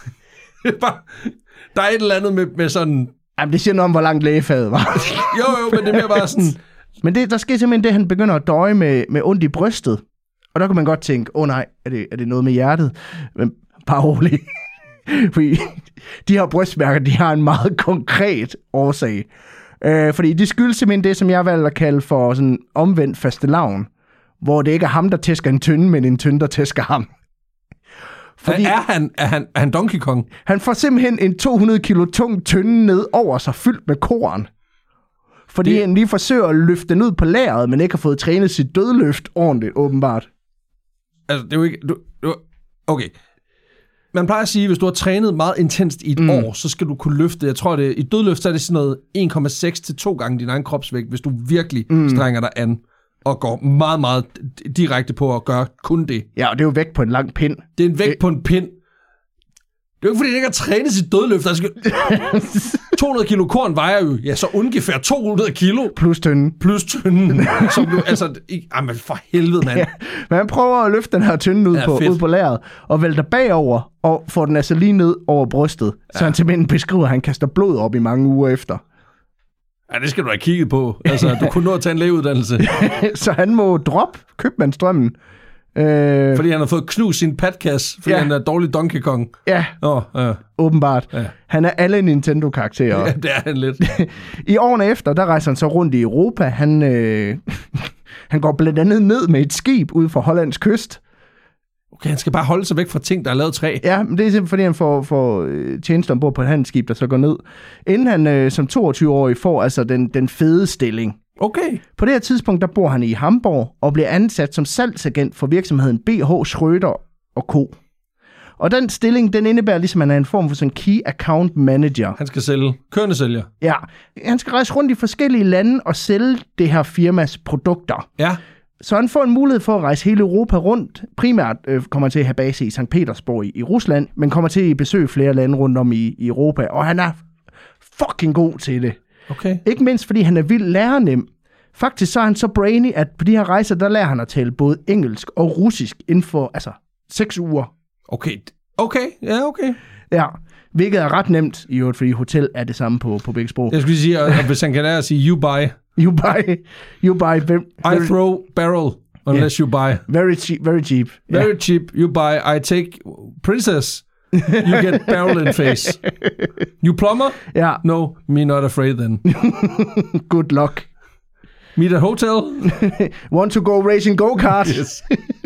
er et eller andet med sådan... Jamen, det siger noget om, hvor langt lægefaget var. jo, men det er mere bare sådan... Men der sker simpelthen det, han begynder at døje med ondt i brystet. Og der kan man godt tænke, nej, er det noget med hjertet? Men bare rolig. Fordi de her brystmærker, de har en meget konkret årsag. Fordi de skyldes simpelthen det, som jeg valgte at kalde for sådan omvendt fastelavn. Hvor det ikke er ham, der tæsker en tynde, men en tynde, der tæsker ham. Fordi er han Donkey Kong? Han får simpelthen en 200 kilo tung tynde ned over sig, fyldt med korn. Fordi han lige forsøger at løfte den ud på lageret, men ikke har fået trænet sit dødløft ordentligt, åbenbart. Altså, det er jo ikke... Okay. Man plejer at sige, at hvis du har trænet meget intenst i et år, så skal du kunne løfte. Jeg tror, i dødløft så er det sådan noget 1,6 til 2 gange din egen kropsvægt, hvis du virkelig strænger dig an og går meget, meget direkte på at gøre kun det. Ja, og det er jo vægt på en lang pind. Det er en vægt på en pind. Det er jo ikke, fordi det ikke har trænet sit dødløft. Altså, 200 kilo korn vejer jo, så ungefær 200 kilo. Plus tynden. Som du, altså, men for helvede, mand. Ja, men han prøver at løfte den her tynde ud på lageret, og vælter bagover, og får den altså lige ned over brystet. Så han simpelthen beskriver, at han kaster blod op i mange uger efter. Ja, det skal du have kigget på. Altså, du kunne nå at tage en lægeuddannelse. Så han må droppe købmandsdrømmen. Fordi han har fået knust sin padkasse, fordi han er dårlig Donkey Kong. Ja, åbenbart. Ja. Han er alle Nintendo-karakterer. Ja, det er han lidt. I årene efter, der rejser han så rundt i Europa. Han går blandt andet ned med et skib ud for Hollands kyst. Okay, han skal bare holde sig væk fra ting, der er lavet træ. Ja, men det er simpelthen, fordi han får tjeneste ombord på et handelsskib, der så går ned. Inden han som 22-årig får altså den fede stilling. Okay. På det her tidspunkt, der bor han i Hamburg og bliver ansat som salgsagent for virksomheden BH Schröder & Co. Og den stilling, den indebærer ligesom, at han er en form for sådan en key account manager. Han skal sælge. Kørende sælger. Ja. Han skal rejse rundt i forskellige lande og sælge det her firmas produkter. Ja. Så han får en mulighed for at rejse hele Europa rundt. Primært kommer han til at have base i St. Petersborg i Rusland, men kommer til at besøge flere lande rundt om i Europa. Og han er fucking god til det. Okay. Ikke mindst, fordi han er vildt lærenem. Faktisk så er han så brainy, at på de her rejser, der lærer han at tale både engelsk og russisk inden for 6 uger. Okay. Ja, okay. Ja, hvilket er ret nemt i øvrigt, fordi hotel er det samme på begge sprog. Jeg skulle sige, at hvis han kan lære at sige, you buy. I throw barrel unless you buy. Very cheap. Very cheap. You buy. I take princess. You get barrel in face. You plumber? Ja. No, me not afraid then. Good luck. Meet a hotel? Want to go racing go-kart? Yes.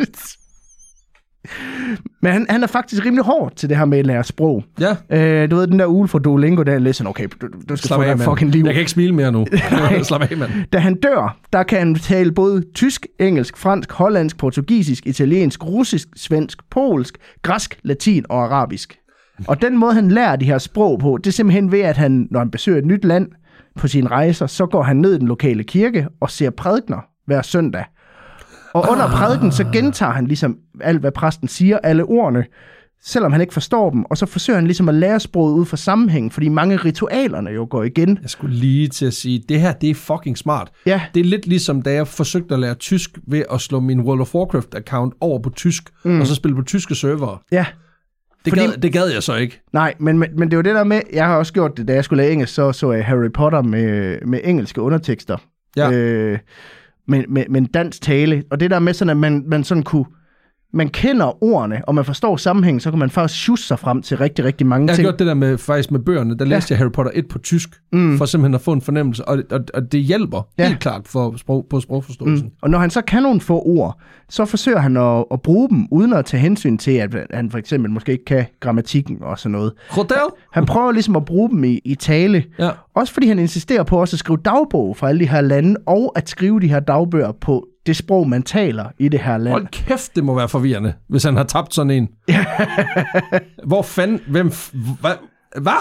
Men han er faktisk rimelig hård til det her med at lære sprog. Ja. Du ved, den der uge for Duolingo, der er lidt sådan, okay, du skal få dig fucking liv. Jeg kan ikke smile mere nu. Slap af, mand. Da han dør, der kan han tale både tysk, engelsk, fransk, hollandsk, portugisisk, italiensk, russisk, svensk, polsk, græsk, latin og arabisk. Og den måde, han lærer de her sprog på, det er simpelthen ved, at han, når han besøger et nyt land på sine rejser, så går han ned i den lokale kirke og ser prædikener hver søndag. Og under prædiken, så gentager han ligesom alt, hvad præsten siger, alle ordene, selvom han ikke forstår dem. Og så forsøger han ligesom at lære sproget ud fra sammenhængen, fordi mange ritualerne jo går igen. Jeg skulle lige til at sige, det her, det er fucking smart. Ja. Det er lidt ligesom, da jeg forsøgte at lære tysk ved at slå min World of Warcraft-account over på tysk, og så spille på tyske servere. Ja. Det gad jeg så ikke. Nej, men det er jo det der med, jeg har også gjort det, da jeg skulle lære engelsk, så jeg Harry Potter med engelske undertekster. Ja. Men dansk tale, og det der med sådan, at man sådan kunne, man kender ordene, og man forstår sammenhængen, så kan man faktisk sjusse sig frem til rigtig, rigtig mange ting. Jeg har gjort det der faktisk med bøgerne, der læste jeg Harry Potter 1 på tysk, for simpelthen at få en fornemmelse, og det hjælper helt klart på sprogforståelsen. Og når han så kan nogle få ord, så forsøger han at bruge dem, uden at tage hensyn til, at han for eksempel måske ikke kan grammatikken og sådan noget. Han prøver ligesom at bruge dem i tale. Ja. Også fordi han insisterer på også at skrive dagbog for alle de her lande, og at skrive de her dagbøger på det sprog, man taler i det her land. Hold kæft, det må være forvirrende, hvis han har tabt sådan en. Hvor fanden? Hvem? Hvad?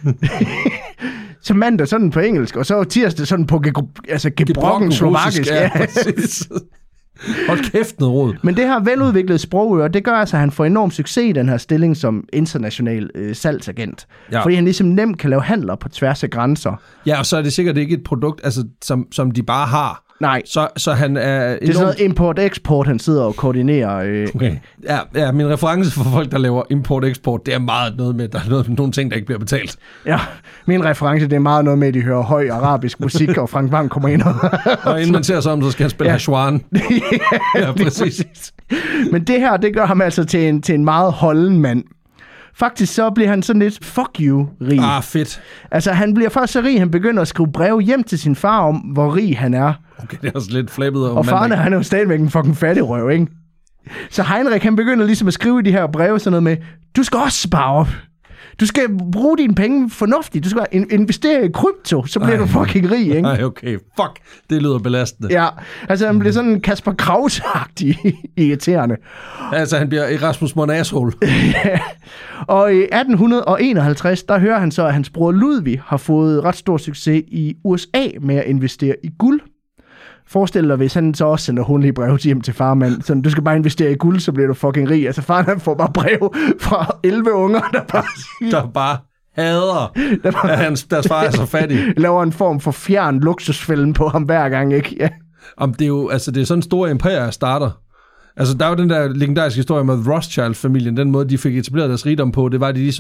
Så mandag sådan på engelsk, og så tirsdag sådan på gebrokken slovakisk. Ja, præcis. Hold kæft noget råd. Men det her veludviklede sprogøre, det gør altså, at han får enorm succes i den her stilling som international salgsagent. Ja. Fordi han ligesom nemt kan lave handler på tværs af grænser. Ja, og så er det sikkert ikke et produkt, altså, som de bare har. Nej. Så han er det er sådan noget import-eksport, han sidder og koordinerer. Okay. Ja, min reference for folk, der laver import-eksport, det er meget noget med, der er nogle ting, der ikke bliver betalt. Ja, min reference, det er meget noget med, at de hører høj arabisk musik, og Frank Bang kommer ind. Og inden man ser sig om, så skal han spille Hashwan. Ja, præcis. Men det her, det gør ham altså til en meget holden mand. Faktisk så bliver han sådan lidt fuck you-rig. Fedt. Altså, han bliver først så rig, han begynder at skrive breve hjem til sin far om, hvor rig han er. Okay, det er også lidt flæbet. Og faren han er jo stadigvæk en fucking fattigrøv, ikke? Så Heinrich, han begynder ligesom at skrive i de her breve sådan noget med, du skal også spare op. Du skal bruge dine penge fornuftigt. Du skal investere i krypto, så bliver du fucking rig, ikke? Nej, okay. Fuck, det lyder belastende. Ja, altså han bliver sådan Kasper Kraus-agtig irriterende. Altså han bliver Erasmus Monashol. Ja. Og i 1851, der hører han så, at hans bror Ludvig har fået ret stor succes i USA med at investere i guld. Forestil dig, hvis han så også sender hundelige breve hjem til farmand. Sådan, du skal bare investere i guld, så bliver du fucking rig. Altså faren, han får bare brev fra 11 unger, der bare hader, at deres far er så fattig. Laver en form for fjern luksusfælden på ham hver gang, ikke? Ja. Det er jo, altså det er sådan en stor imperier, jeg starter. Altså der er jo den der legendariske historie med Rothschild-familien, den måde, de fik etableret deres rigdom på, det var, at de ligesom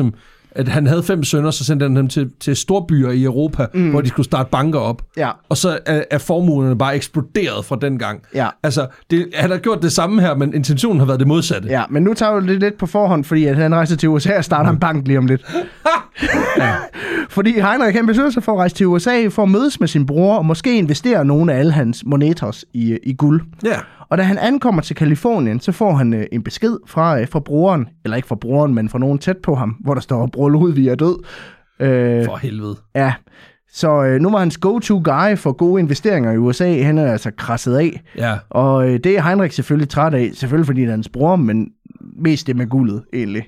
at han havde 5 sønner, så sendte han dem til storbyer i Europa, hvor de skulle starte banker op. Ja. Og så er formuerne bare eksploderet fra den gang. Ja. Altså, han har gjort det samme her, men intentionen har været det modsatte. Ja, men nu tager vi det lidt på forhånd, fordi at han rejser til USA og starter en bank lige om lidt. Ja. Fordi Heinrich han beslutter sig for at rejse til USA for at mødes med sin bror og måske investere nogle af alle hans monetos i guld. Ja. Og da han ankommer til Kalifornien, så får han en besked fra broren, eller ikke fra broren, men fra nogen tæt på ham, hvor der står, bror Ludvig er død. For helvede. Ja, så nu var hans go-to-guy for gode investeringer i USA, han er altså krasset af. Ja. Og det er Heinrich selvfølgelig træt af, selvfølgelig fordi det er hans bror, men mest det med guldet egentlig.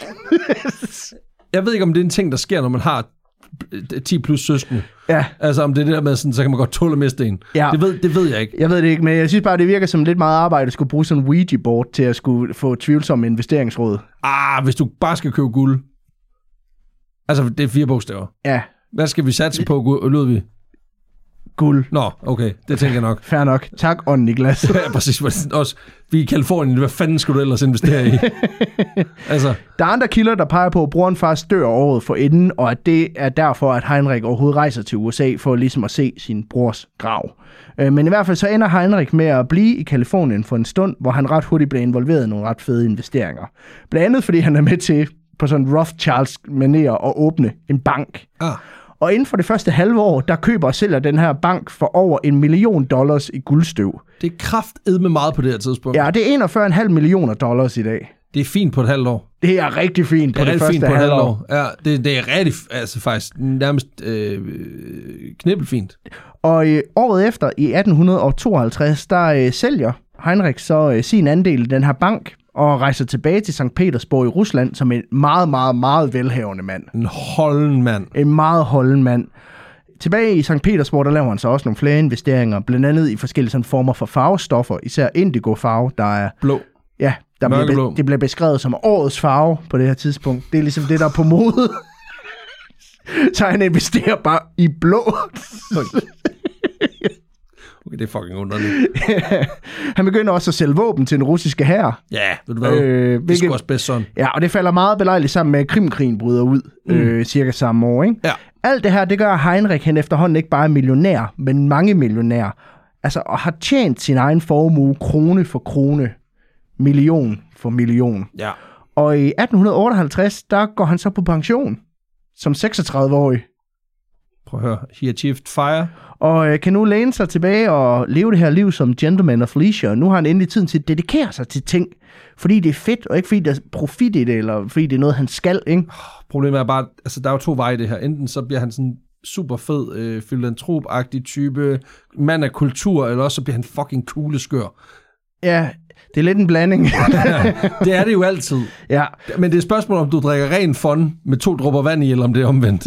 Jeg ved ikke, om det er en ting, der sker, når man har 10 plus søskende. Ja. Altså om det er det der med, sådan, så kan man godt tåle at miste en. Ja. Det ved jeg ikke. Jeg ved det ikke, men jeg synes bare, det virker som lidt meget arbejde at skulle bruge sådan en Ouija-board til at skulle få tvivlsomme investeringsråd. Hvis du bare skal købe guld. Altså, det er 4 bogstaver. Ja. Hvad skal vi satse på, Ludvig? Guld. Nå, okay. Det tænker jeg nok. Fair nok. Tak, ånd Niklas. Ja, præcis. Også, vi er i Kalifornien. Hvad fanden skulle du ellers investere i? Altså. Der er andre kilder, der peger på, at broren faktisk dør året forinden, og at det er derfor, at Heinrich overhovedet rejser til USA for ligesom at se sin brors grav. Men i hvert fald så ender Heinrich med at blive i Kalifornien for en stund, hvor han ret hurtigt bliver involveret i nogle ret fede investeringer. Blandt andet, fordi han er med til på sådan Rothschilds-manér at åbne en bank. Og inden for det første halve år, der køber og sælger den her bank for over $1 million i guldstøv. Det er kraftedme meget på det her tidspunkt. Ja, det er $41,5 millioner i dag. Det er fint på et halvt år. Det er rigtig fint på det første halve år. Ja, det er rigtig, altså faktisk nærmest knibbelfint. Og året efter, i 1852, der sælger Heinrich så sin andel i den her bank, og rejser tilbage til Sankt Petersborg i Rusland som en meget, meget, meget velhavende mand. En holden mand. En meget holden mand. Tilbage i Sankt Petersborg, der laver han så også nogle flere investeringer, blandt andet i forskellige sådan former for farvestoffer, især indigo-farve, der er blå. Ja, det bliver beskrevet som årets farve på det her tidspunkt. Det er ligesom det, der er på mode. Så han investerer bare i blå. Okay, det er fucking underligt. Han begynder også at sælge våben til den russiske hær. Ja, ved du hvad? Det skal også bedst sådan. Ja, og det falder meget belejligt sammen med, at Krimkrigen bryder ud cirka samme år, ikke? Ja. Alt det her, det gør Heinrich, han efterhånden ikke bare millionær, men mange millionær. Altså, og har tjent sin egen formue krone for krone, million for million. Ja. Og i 1858, der går han så på pension som 36-årig. Prøv at høre. He achieved fire. Og kan nu læne sig tilbage og leve det her liv som gentleman of leisure. Nu har han endelig tiden til at dedikere sig til ting, fordi det er fedt, og ikke fordi der er profit i det, eller fordi det er noget, han skal, ikke? Problemet er bare, altså der er jo 2 veje i det her. Enten så bliver han sådan super fed, filantrop-agtig type, mand af kultur, eller også så bliver han fucking kugleskør. Ja, det er lidt en blanding. Det er det jo altid. Ja. Men det er et spørgsmål, om du drikker ren fond med 2 dråber vand i, eller om det er omvendt.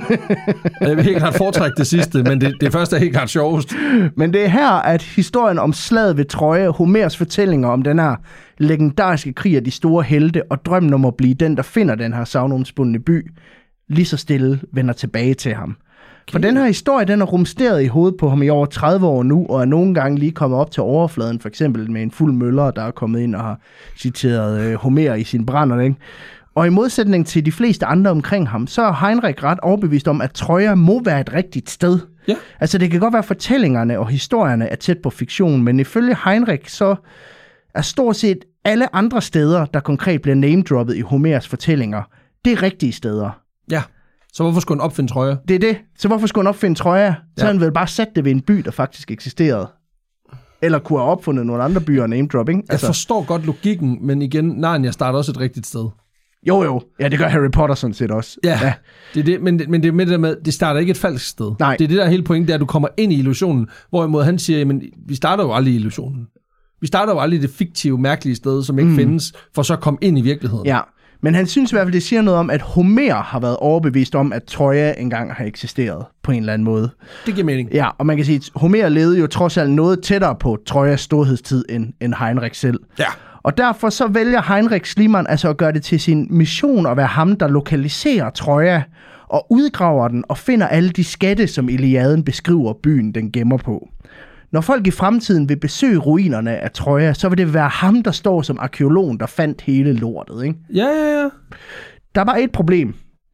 Jeg vil helt klart foretrække det sidste, men det første er helt klart sjovest. Men det er her, at historien om slaget ved Troja, Homers fortællinger om den her legendariske krig af de store helte, og drømmen om at blive den, der finder den her sagnomspundne by, lige så stille vender tilbage til ham. For den her historie, den er rumsteret i hovedet på ham i over 30 år nu, og er nogle gange lige kommet op til overfladen, for eksempel med en fuld møller, der er kommet ind og har citeret Homer i sin brænder, ikke? Og i modsætning til de fleste andre omkring ham, så er Heinrich ret overbevist om, at Troja må være et rigtigt sted. Ja. Altså det kan godt være, at fortællingerne og historierne er tæt på fiktion, men ifølge Heinrich, så er stort set alle andre steder, der konkret bliver name-droppet i Homers fortællinger, det er rigtige steder. Ja. Så hvorfor skulle han opfinde Troja? Det er det. Så hvorfor skulle han opfinde Troja? Så han vel bare sat det ved en by, der faktisk eksisterede. Eller kunne have opfundet nogle andre byer og name-dropping. Altså. Jeg forstår godt logikken, men igen, Narnia starter også et rigtigt sted. Jo. Ja, det gør Harry Potter sådan set også. Ja. Det er det, men det er med det der med, det starter ikke et falsk sted. Nej. Det er det der hele pointen, det er, at du kommer ind i illusionen, hvorimod han siger, men vi starter jo aldrig i illusionen. Vi starter jo aldrig det fiktive, mærkelige sted, som ikke findes, for så at komme ind i virkeligheden. Ja. Men han synes i hvert fald, det siger noget om, at Homer har været overbevist om, at Troja engang har eksisteret på en eller anden måde. Det giver mening. Ja, og man kan sige, at Homer levede jo trods alt noget tættere på Trojas storhedstid end Heinrich selv. Ja. Og derfor så vælger Heinrich Schliemann altså at gøre det til sin mission at være ham, der lokaliserer Troja og udgraver den og finder alle de skatte, som Iliaden beskriver byen, den gemmer på. Når folk i fremtiden vil besøge ruinerne af Troja, så vil det være ham, der står som arkæologen, der fandt hele lortet, ikke? Ja. Der er bare et problem.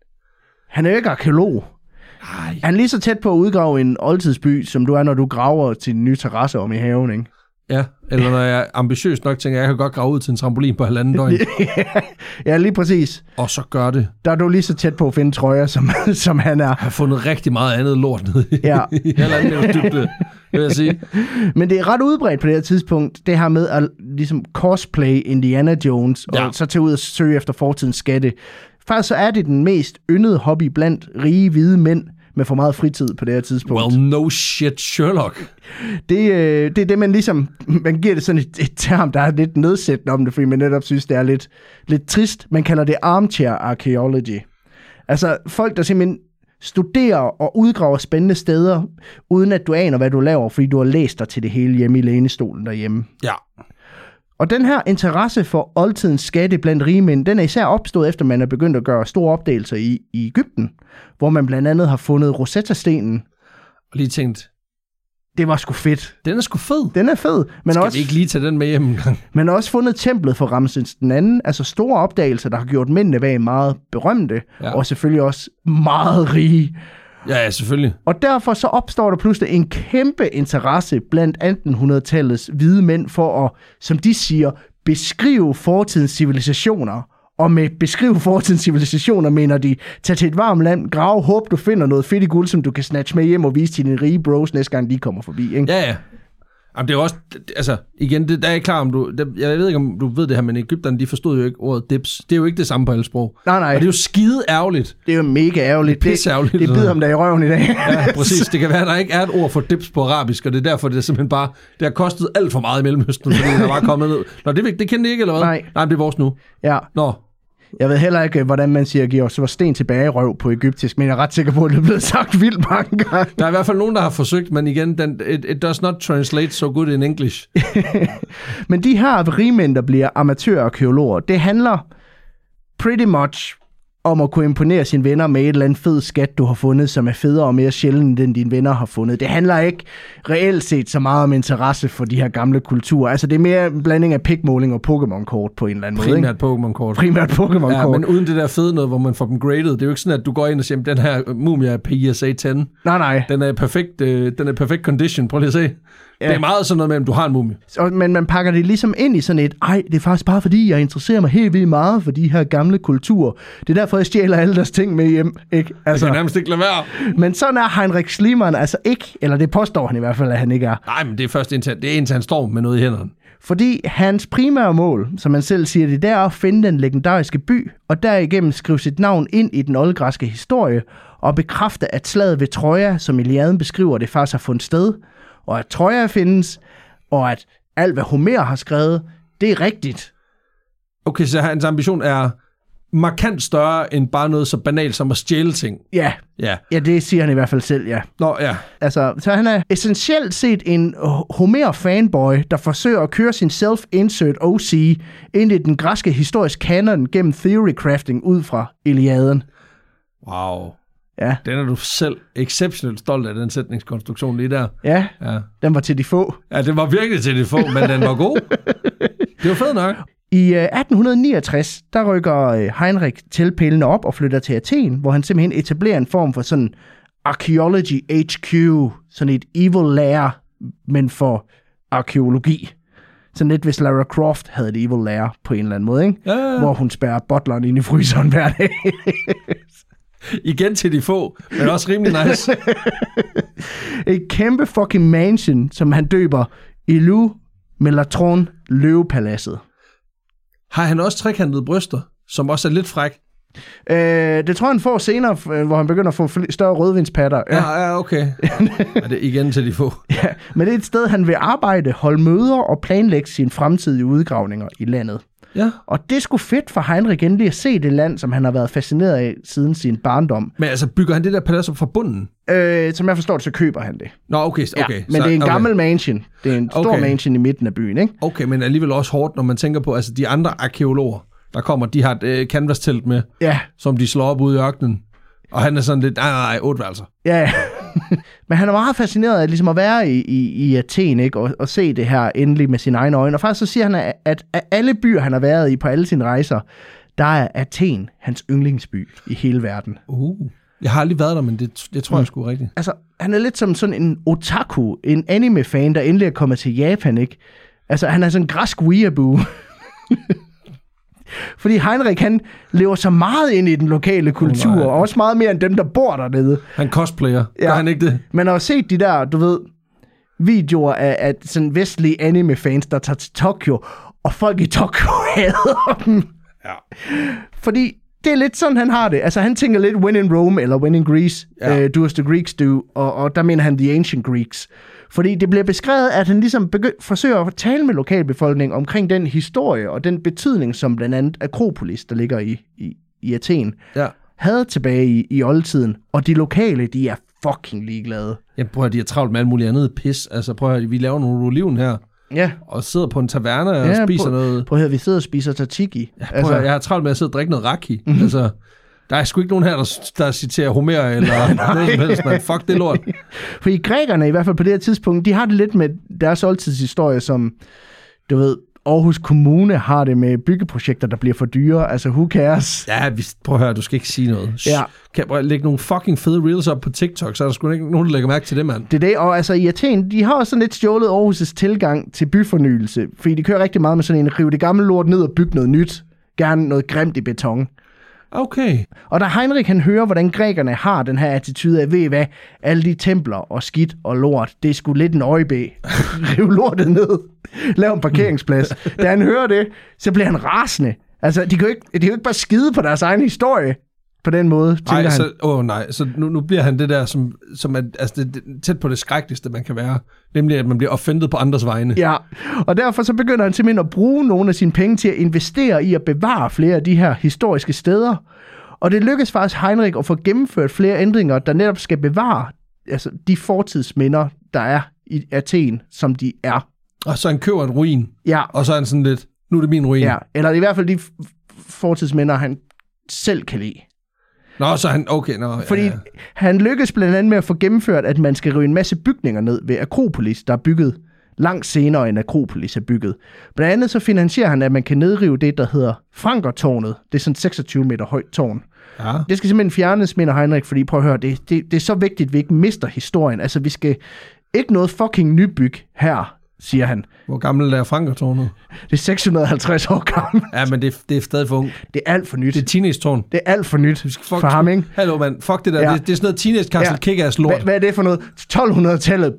Han er jo ikke arkeolog. Nej. Han er lige så tæt på at udgrave en oldtidsby, som du er, når du graver til en ny terrasse om i haven, ikke? Ja, eller når jeg er ambitiøs nok, tænker jeg kan godt grave ud til en trampolin på 1,5 døgn. Ja, lige præcis. Og så gør det. Der er du lige så tæt på at finde trøjer, som han er. Jeg har fundet rigtig meget andet lort nede i halvanden dybde, vil jeg sige. Men det er ret udbredt på det her tidspunkt, det her med at ligesom cosplay Indiana Jones, og så tage ud og søge efter fortidens skatte. Faktisk så er det den mest yndede hobby blandt rige, hvide mænd, med for meget fritid på det her tidspunkt. Well, no shit, Sherlock. Det er det, man ligesom... Man giver det sådan et term, der er lidt nedsættende om det, fordi man netop synes, det er lidt trist. Man kalder det armchair archaeology. Altså folk, der simpelthen studerer og udgraver spændende steder, uden at du aner, hvad du laver, fordi du har læst dig til det hele hjemme i lænestolen derhjemme. Ja. Og den her interesse for oldtidens skatte blandt rigmænd, den er især opstået efter, man er begyndt at gøre store opdagelser i Egypten, hvor man blandt andet har fundet Rosetta-stenen. Og lige tænkt, det var sgu fedt. Den er sgu fed. Den er fed. Men skal vi ikke lige tage den med hjem en gang? Man har også fundet templet for Ramses den anden, altså store opdagelser, der har gjort mændene bag meget berømte, og selvfølgelig også meget rige. Ja, selvfølgelig. Og derfor så opstår der pludselig en kæmpe interesse blandt 1800-tallets hvide mænd for at, som de siger, beskrive fortidens civilisationer. Og med beskrive fortidens civilisationer mener de, tag til et varmt land, grave, håb du finder noget fedt i guld, som du kan snatche med hjem og vise til dine rige bros næste gang de kommer forbi. Ikke? Ja. Jamen, det er også, altså, igen, der er ikke klar, om du, jeg ved ikke, om du ved det her, men Egypterne, de forstod jo ikke ordet dips. Det er jo ikke det samme på alle sprog. Nej. Og det er jo skide ærgerligt. Det er jo mega ærgerligt. Det er pisse ærgerligt. Det bider ham der i røven i dag. Ja, præcis. Det kan være, at der ikke er et ord for dips på arabisk, og det er derfor, det er simpelthen bare, det har kostet alt for meget i Mellemøsten, fordi der var kommet ned. Nå, det kendte I ikke, eller hvad? Nej, det er vores nu. Ja. Nå. Jeg ved heller ikke, hvordan man siger, giver os sten tilbage i røv på egyptisk, men jeg er ret sikker på, at det er blevet sagt vildt mange gange. Der er i hvert fald nogen, der har forsøgt, men igen, it does not translate so good in English. Men de her rigmænd, der bliver amatørarkæologer, det handler pretty much om at kunne imponere sine venner med et eller andet fed skat, du har fundet, som er federe og mere sjældent, end dine venner har fundet. Det handler ikke reelt set så meget om interesse for de her gamle kulturer. Altså, det er mere en blanding af pikmåling og Pokémon-kort på en eller anden måde. Primært Pokémon-kort. Ja, men uden det der fede noget, hvor man får dem graded. Det er jo ikke sådan, at du går ind og siger, den her mumie er PSA 10. Nej. Den er perfekt condition. Prøv lige at se. Ja. Det er meget sådan noget med, om du har en mumie. Men man pakker det ligesom ind i sådan et, det er faktisk bare fordi, jeg interesserer mig helt vildt meget for de her gamle kulturer. Det er derfor, jeg stjæler alle deres ting med hjem. Ikke? Altså, det kan nærmest ikke lade være. Men sådan er Heinrich Schliemann altså ikke, eller det påstår han i hvert fald, at han ikke er. Nej, men det er først indtil han står med noget i hænderne. Fordi hans primære mål, som man selv siger det, er at finde den legendariske by, og derigennem skrive sit navn ind i den oldgræske historie, og bekræfte, at slaget ved Troja, som Iliaden beskriver, det faktisk har fundet sted, og at Troja findes, og at alt, hvad Homer har skrevet, det er rigtigt. Okay, så hans ambition er markant større end bare noget så banalt som at stjæle ting. Ja, det siger han i hvert fald selv, ja. Nå, ja. Altså, så han er essentielt set en Homer-fanboy, der forsøger at køre sin self-insert OC ind i den græske historisk kanon gennem theory crafting ud fra Iliaden. Wow. Ja. Den er du selv exceptionelt stolt af, den sætningskonstruktion lige der. Ja, den var til de få. Ja, den var virkelig til de få, men den var god. Det var fedt nok. I 1869, der rykker Heinrich teltpælene op og flytter til Athen, hvor han simpelthen etablerer en form for sådan Archaeology HQ, sådan et evil lair, men for arkeologi. Sådan lidt, hvis Lara Croft havde et evil lair på en eller anden måde, ikke? Ja. Hvor hun spærrer butleren ind i fryseren hver dag. Igen til de få, men også rimelig nice. Et kæmpe fucking mansion, som han døber Ilu Melatron Løvepaladset. Har han også trekantede bryster, som også er lidt fræk? Det tror jeg, han får senere, hvor han begynder at få større rødvinspatter. Ja, okay. Er det igen til de få? Ja, men det er et sted, han vil arbejde, holde møder og planlægge sine fremtidige udgravninger i landet. Ja. Og det er sgu fedt for Heinrich endelig at se det land, som han har været fascineret af siden sin barndom. Men altså, bygger han det der palads op fra bunden? Som jeg forstår det, så køber han det. Nå, okay. Ja, men det er en gammel mansion. Det er en stor mansion i midten af byen, ikke? Okay, men alligevel også hårdt, når man tænker på, altså de andre arkeologer, der kommer, de har et canvas-telt med, som de slår op ude i ørkenen. Og han er sådan lidt, nej, 8 værelser. Ja. Men han er meget fascineret af ligesom at være i Athen, ikke? Og se det her endelig med sine egne øjne. Og faktisk så siger han, at af alle byer, han har været i på alle sine rejser, der er Athen hans yndlingsby i hele verden. Jeg har aldrig været der, men det tror jeg sgu rigtigt. Altså, han er lidt som sådan en otaku, en anime-fan, der endelig er kommet til Japan, ikke? Altså, han er sådan en græsk weeaboo. Fordi Heinrich, han lever så meget ind i den lokale kultur, og også meget mere end dem, der bor dernede. Han cosplayer, gør han ikke det? Man har jo set de der, du ved, videoer af sådan vestlige anime-fans, der tager til Tokyo, og folk i Tokyo hader dem. Ja. Fordi det er lidt sådan, han har det. Altså, han tænker lidt When in Rome, eller When in Greece, do as the Greeks do, og der mener han The Ancient Greeks. Fordi det bliver beskrevet, at han ligesom forsøger at tale med lokalbefolkningen omkring den historie, og den betydning, som blandt andet Akropolis, der ligger i Athen, havde tilbage i oldtiden. Og de lokale, de er fucking ligeglade. Ja, prøv at de har travlt med alt muligt andet pis. Altså, prøv at vi laver nogle oliven her. Ja. Og sidder på en taverne og spiser noget. Prøv at høre, vi sidder og spiser tzatziki. Ja, jeg har travlt med at sidde og drikke noget raki. Altså, der er sgu ikke nogen her, der citerer Homer eller noget som helst, man. Fuck det lort. For i grækerne, i hvert fald på det her tidspunkt, de har det lidt med deres oldtidshistorie, som, du ved, Aarhus Kommune har det med byggeprojekter, der bliver for dyre. Altså, who cares? Ja, prøv at høre, du skal ikke sige noget. Kan jeg lægge nogle fucking fede reels op på TikTok, så er der sgu ikke nogen, der lægger mærke til det, mand. Det er det, og altså i Athen, de har også sådan lidt stjålet Aarhus' tilgang til byfornyelse, fordi de kører rigtig meget med sådan en rive det gamle lort ned og bygge noget nyt. Gerne noget grimt i beton. Okay. Og da Heinrich, han hører, hvordan grækerne har den her attitude af, ved hvad, alle de templer og skidt og lort, det er sgu lidt en øjebæ. Rive lortet ned. Lav en parkeringsplads. Da han hører det, så bliver han rasende. Altså, de kan jo ikke bare skide på deres egen historie på den måde, tænker han. Så nu bliver han det der, som er altså det tæt på det skrækkeligste, man kan være. Nemlig, at man bliver offentet på andres vegne. Ja, og derfor så begynder han simpelthen at bruge nogle af sine penge til at investere i at bevare flere af de her historiske steder. Og det lykkes faktisk Heinrich at få gennemført flere ændringer, der netop skal bevare altså, de fortidsminder, der er i Athen, som de er. Og så han køber en ruin, og så er han sådan lidt, nu er det min ruin. Ja, eller i hvert fald de fortidsminder, han selv kan lide. Nå, så han, okay, Fordi han lykkes blandt andet med at få gennemført, at man skal rive en masse bygninger ned ved Akropolis, der er bygget langt senere end Akropolis er bygget. Blandt andet så finansierer han, at man kan nedrive det, der hedder Frankertårnet. Det er sådan 26 meter højt tårn. Ja. Det skal simpelthen fjernes, mener Heinrich, fordi prøv at høre, det er så vigtigt, at vi ikke mister historien. Altså, vi skal ikke noget fucking nybyg her, siger han. Hvor gammel er Frankertårnet? Det er 650 år gammelt. Ja, men det er stadig for ungt. Det er alt for nyt. Det er teenage-tårn. Det er alt for nyt for ham, ikke? Hallo, mand. Fuck det der. Ja. Det er sådan noget teenage-castle kick-ass lort. Hvad er det for noget? 1200-tallet.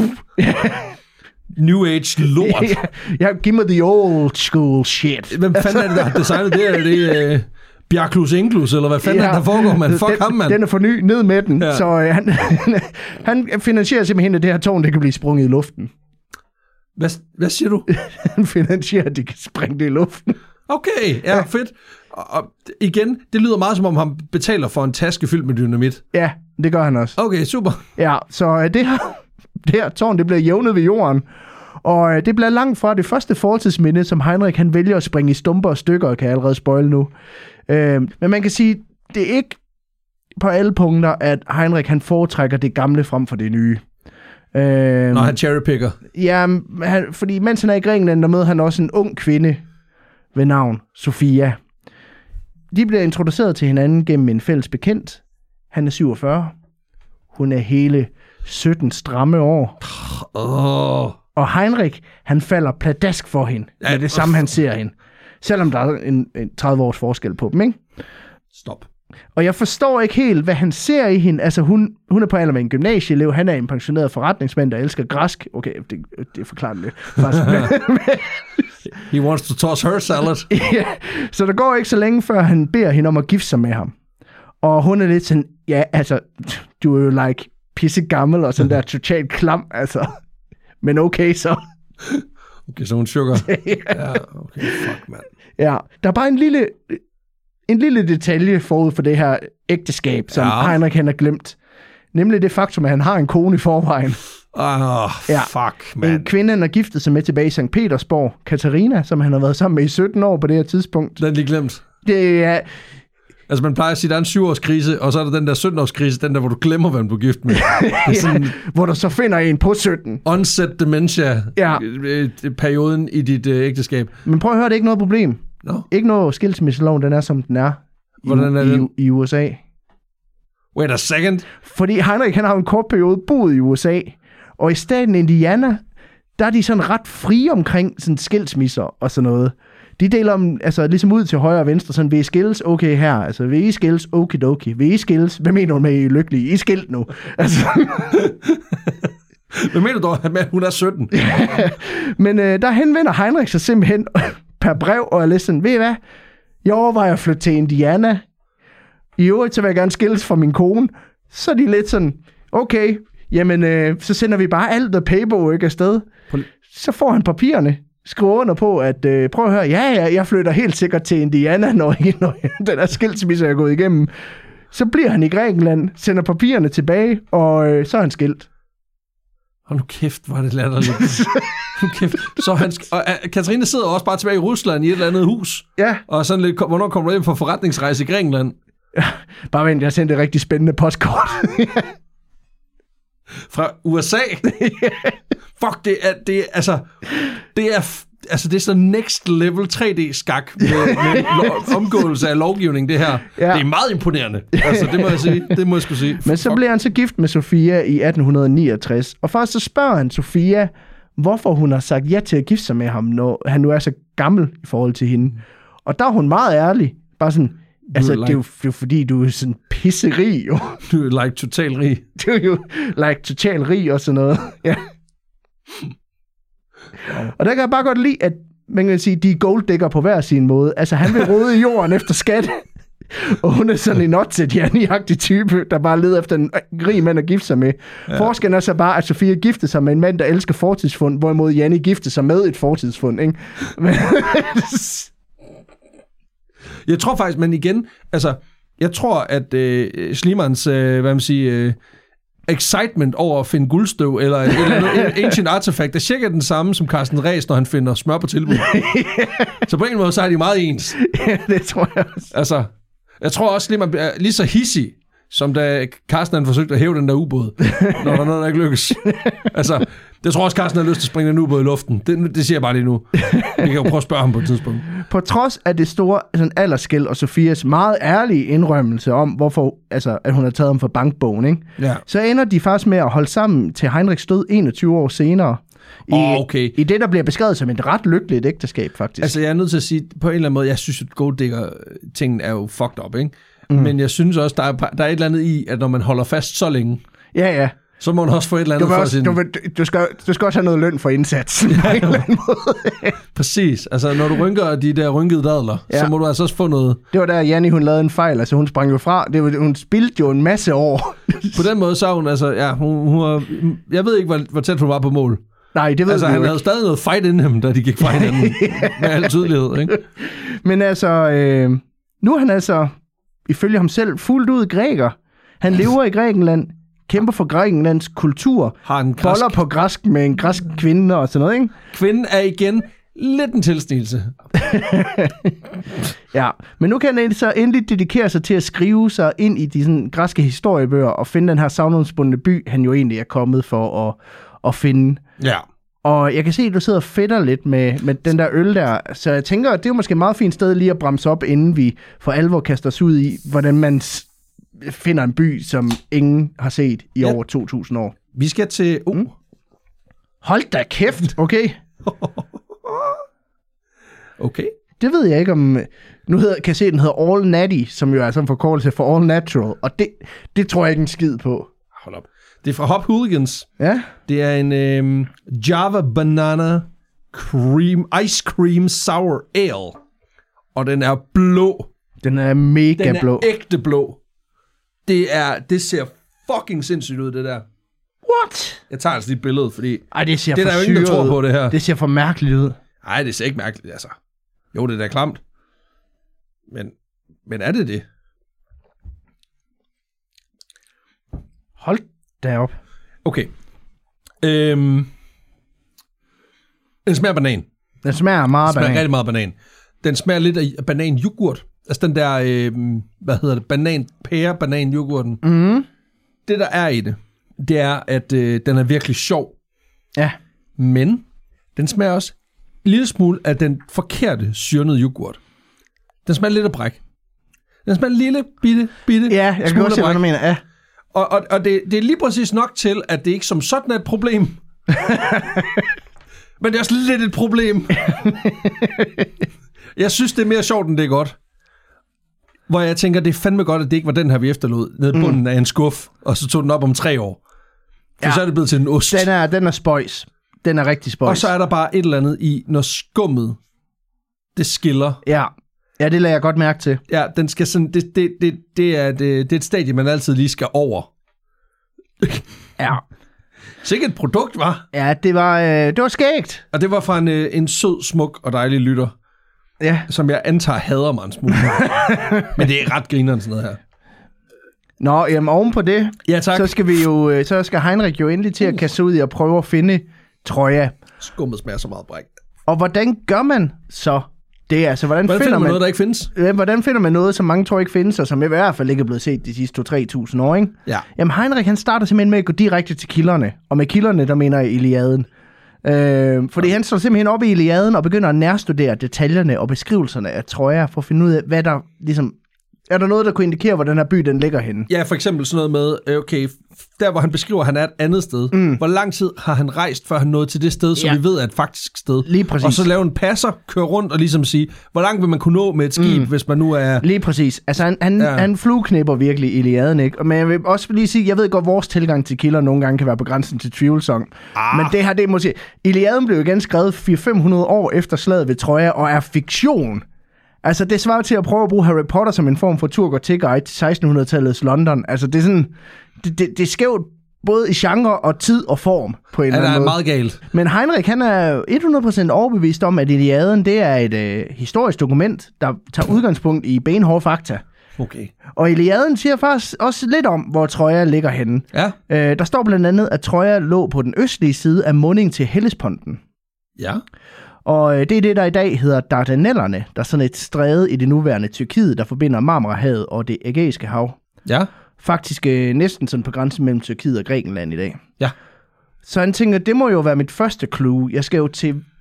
New Age lort. Ja, give me the old school shit. Hvem fanden er det, der har designet det? Er det Bjarklus Inklus, eller hvad fanden der foregår, man? Fuck ham, mand. Den er for ny, ned med den. Ja. Så han finansierer simpelthen, at det her tårn, det kan blive sprunget i luften. Hvad siger du? Han finansierer, at de kan springe det i luften. Okay, ja, fedt. Og igen, det lyder meget som om, han betaler for en taske fyldt med dynamit. Ja, det gør han også. Okay, super. Ja, så det her tårn, det bliver jævnet ved jorden. Og det bliver langt fra det første fortidsminde, som Heinrich han vælger at springe i stumper og stykker, kan jeg allerede spoile nu. Men man kan sige, det er ikke på alle punkter, at Heinrich han foretrækker det gamle frem for det nye. Når han cherrypicker. Ja, fordi mens han er i Grækenland, der møder han også en ung kvinde ved navn Sofia. De bliver introduceret til hinanden gennem en fælles bekendt. Han er 47. Hun er hele 17 stramme år. Og Heinrich, han falder pladask for hende. Det er det samme, han ser hende. Selvom der er en 30 års forskel på dem, ikke? Stop. Og jeg forstår ikke helt, hvad han ser i hende. Altså, hun er på alder med en gymnasieelev. Han er en pensioneret forretningsmand, der elsker græsk. Okay, det forklarer lidt. He wants to toss her salad. Ja, så der går ikke så længe, før han beder hende om at gifte sig med ham. Og hun er lidt sådan, ja, altså, du er jo like pisse gammel og sådan der totalt klam, altså. Men okay, så. Okay, så hun sugar. Ja, okay, fuck, mand. Ja, der er bare en lille detalje forud for det her ægteskab, som Heinrich han har glemt. Nemlig det faktum, at han har en kone i forvejen. Fuck, man. En kvinde, han har giftet sig med tilbage i St. Petersborg, Katarina, som han har været sammen med i 17 år på det her tidspunkt. Den er lige glemt. Det er... Altså, man plejer at sige, at der er en 7-årskrise, og så er der den der 17-årskrise, den der, hvor du glemmer, hvem du er gift med. Sådan, hvor du så finder en på 17. Onset dementia, perioden i dit ægteskab. Men prøv at høre, det er ikke noget problem. No. Ikke noget skilsmisseloven, den er, som den er, Hvordan er den? I USA. Wait a second. Fordi Heinrich, han har en kort periode boet i USA, og i staten Indiana, der er de sådan ret frie omkring sådan skilsmisser og sådan noget. De deler om, altså ligesom ud til højre og venstre, sådan, vil I skilles? Okay her. Altså, vil I skilles? Okidoki. Vil I skilles? Hvad mener du med, I er lykkelige? I er skilt nu. Altså. Hvad mener du med, at hun er 17? Men der henvender Heinrich sig simpelthen per brev, og er lidt sådan, ved I hvad? Jeg overvejer at flytte til Indiana. I øvrigt, så vil jeg gerne skilles fra min kone. Så er de lidt sådan, okay, jamen, så sender vi bare alt the paperwork afsted. Så får han papirerne, skriver under på, at prøv at høre, ja, jeg flytter helt sikkert til Indiana, når den der skilsmisse er gået igennem. Så bliver han i Grækenland, sender papirerne tilbage, og så er han skilt. Hold nu kæft, hvor er det latterligt. Nu kæft. Så og Katarina sidder også bare tilbage i Rusland i et eller andet hus. Ja. Og sådan lidt, hvornår kommer du hjem for forretningsrejse i Grækenland? Ja, bare vent, jeg sendte et rigtig spændende postkort. Fra USA? Fuck, det er sådan next level 3D-skak med omgåelse af lovgivning, det her. Ja. Det er meget imponerende. Altså, det må jeg sige. Det må jeg skulle sige. Men så bliver han så gift med Sofia i 1869. Og først så spørger han Sofia, hvorfor hun har sagt ja til at gifte sig med ham, når han nu er så gammel i forhold til hende. Og der er hun meget ærlig. Bare sådan, altså, det er jo fordi, du er sådan pisserig, jo. Du er like total rig. Du er jo like total rig og sådan noget. Ja. Og der kan jeg bare godt lide, at man kan sige, de er golddigger på hver sin måde. Altså, han vil rode i jorden efter skat, og hun er sådan en Janni-agtig type, der bare leder efter en rig mand at gifte sig med. Ja. Forskellen er så bare, at Sofia giftede sig med en mand, der elsker fortidsfund, hvorimod Janni giftede sig med et fortidsfund, ikke? Jeg tror faktisk, men igen, altså, jeg tror, at Schliemans, hvad man siger, excitement over at finde guldstøv eller et eller andet ancient artifact er cirka den samme som Carsten Ræs, når han finder smør på tilbud. Så på en måde, så er de meget ens. Ja, det tror jeg også. Altså, jeg tror også, Schliemann er lige så hissig, som da Carsten han forsøgte at hæve den der ubåd, når der er noget, der ikke lykkes. Altså, det tror også, Carsten har lyst til at springe den ubåd i luften. Det siger jeg bare lige nu. Vi kan jo prøve at spørge ham på et tidspunkt. På trods af det store sådan aldersskæld og Sofias meget ærlige indrømmelse om, hvorfor, altså, at hun har taget ham fra bankbogen, ikke? Ja. Så ender de faktisk med at holde sammen til Heinrichs død 21 år senere. Okay. I det, der bliver beskrevet som et ret lykkeligt ægteskab, faktisk. Altså, jeg er nødt til at sige, på en eller anden måde, jeg synes, at golddigger-tingen er jo fucked up, ikke? Men jeg synes også, der er et eller andet i, at når man holder fast så længe, ja. Så må man også få et eller andet for sin... Du skal også have noget løn for indsats. Ja, på en eller anden måde. Præcis. Altså, når du rynker de der rynkede dadler, så må du altså også få noget... Det var der, Janni, hun lavede en fejl. Altså, hun sprang jo fra. Hun spildte jo en masse år. På den måde, så hun altså... Ja, hun var, jeg ved ikke, hvor tæt hun var på mål. Nej, det ved altså, han havde stadig noget fight inden ham, da de gik fra hinanden. Med al tydelighed, ikke? Men altså... nu er han altså, ifølge ham selv, fuldt ud græker. Han lever i Grækenland, kæmper for Grækenlands kultur, har en boller på græsk med en græsk kvinde og sådan noget, ikke? Kvinden er igen lidt en tilsnigelse. Ja, men nu kan han så endelig dedikere sig til at skrive sig ind i de sådan, græske historiebøger og finde den her savnomsbundne by, han jo egentlig er kommet for at finde. Ja. Og jeg kan se, at du sidder og fedter lidt med den der øl der, så jeg tænker, at det er måske et meget fint sted lige at bremse op, inden vi for alvor kaster os ud i, hvordan man finder en by, som ingen har set i over 2000 år. Vi skal til... Hold da kæft, okay. Okay. Det ved jeg ikke om... Nu kan jeg se, at den hedder All Natty, som jo er sådan en forkortelse for All Natural, og det tror jeg ikke en skid på. Hold op. Det er fra Hop Hooligans. Ja. Det er en Java Banana Ice Cream Sour Ale. Og den er blå. Den er mega blå. Den er ægte blå. Det ser fucking sindssygt ud, det der. What? Jeg tager altså lige et billede, fordi det ser det er der jo ingen, der tror på det her. Det ser for mærkeligt ud. Nej, det ser ikke mærkeligt, altså. Jo, det er da klamt. Men er det? Hold da op. Okay. Den smager banan. Den smager meget banan. Den smager rigtig meget banan. Den smager lidt af banan-yoghurt. Altså den der, banan-yoghurten. Mm. Det, der er i det er, at den er virkelig sjov. Ja. Men den smager også en lille smule af den forkerte syrnede yoghurt. Den smager lidt af bræk. Den smager en lille, bitte ja, jeg kan også se, hvad du mener. Ja. Og det er lige præcis nok til, at det ikke som sådan er et problem. Men det er også lidt et problem. Jeg synes, det er mere sjovt, end det er godt. Hvor jeg tænker, det er fandme godt, at det ikke var den her, vi efterlod nede i bunden af en skuff, og så tog den op om 3 år. For så er det blevet til en ost. Den er spøjs. Den er rigtig spøjs. Og så er der bare et eller andet i, når skummet, det skiller. Ja, det lader jeg godt mærke til. Ja, den skal sådan, det er et stadie, man altid lige skal over. Ja. Sikkert et produkt, var. Ja, det var skægt. Og det var fra en sød, smuk og dejlig lytter. Ja. Som jeg antager hader mig en smule. Men det er ret grinerende sådan noget her. Nå, jamen oven på det, ja, tak. Så skal Heinrich jo endelig til at kaste ud i at prøve at finde Troja. Skummet smager så meget bræk. Og hvordan gør man så det? Altså, hvordan finder man noget, der ikke findes? Hvordan finder man noget, som mange tror ikke findes, og som i hvert fald ikke er blevet set de sidste 2-3.000 år, ikke? Ja. Jamen, Heinrich, han starter simpelthen med at gå direkte til kilderne. Og med kilderne, der mener jeg Iliaden. Fordi han står simpelthen op i Iliaden og begynder at nærstudere detaljerne og beskrivelserne af Troja, for at finde ud af, hvad der ligesom... Er der noget, der kunne indikere, hvor den her by, den ligger henne? Ja, for eksempel sådan noget med, okay, der hvor han beskriver, at han er et andet sted. Hvor lang tid har han rejst, før han nåede til det sted, som vi ved er et faktisk sted? Lige præcis. Og så lave en passer, køre rundt og ligesom sige, hvor langt vil man kunne nå med et skib, hvis man nu er... Lige præcis. Altså, han flueknipper virkelig Iliaden, ikke? Men jeg vil også lige sige, jeg ved godt, vores tilgang til kilder nogle gange kan være på grænsen til tvivlsom. Men det her, det er måske... Iliaden blev igen skrevet 400-500 år efter slaget ved Troja, og er fiktion. Altså, det svarer til at prøve at bruge Harry Potter som en form for tur-gå-til-guide til 1600-tallets London. Altså, det er sådan... Det er skævt både i genre og tid og form på en eller anden måde. Det er meget galt. Men Heinrich, han er 100% overbevist om, at Iliaden, det er et historisk dokument, der tager udgangspunkt i benhårde fakta. Okay. Og Iliaden siger faktisk også lidt om, hvor Troja ligger henne. Ja. Der står blandt andet, at Troja lå på den østlige side af mundingen til Hellesponten. Ja. Og det er det, der i dag hedder Dardanellerne, der er sådan et stræde i det nuværende Tyrkiet, der forbinder Marmarahavet og det Ægæiske hav. Ja. Faktisk næsten sådan på grænsen mellem Tyrkiet og Grækenland i dag. Ja. Så han tænker, det må jo være mit første clue. Jeg skal jo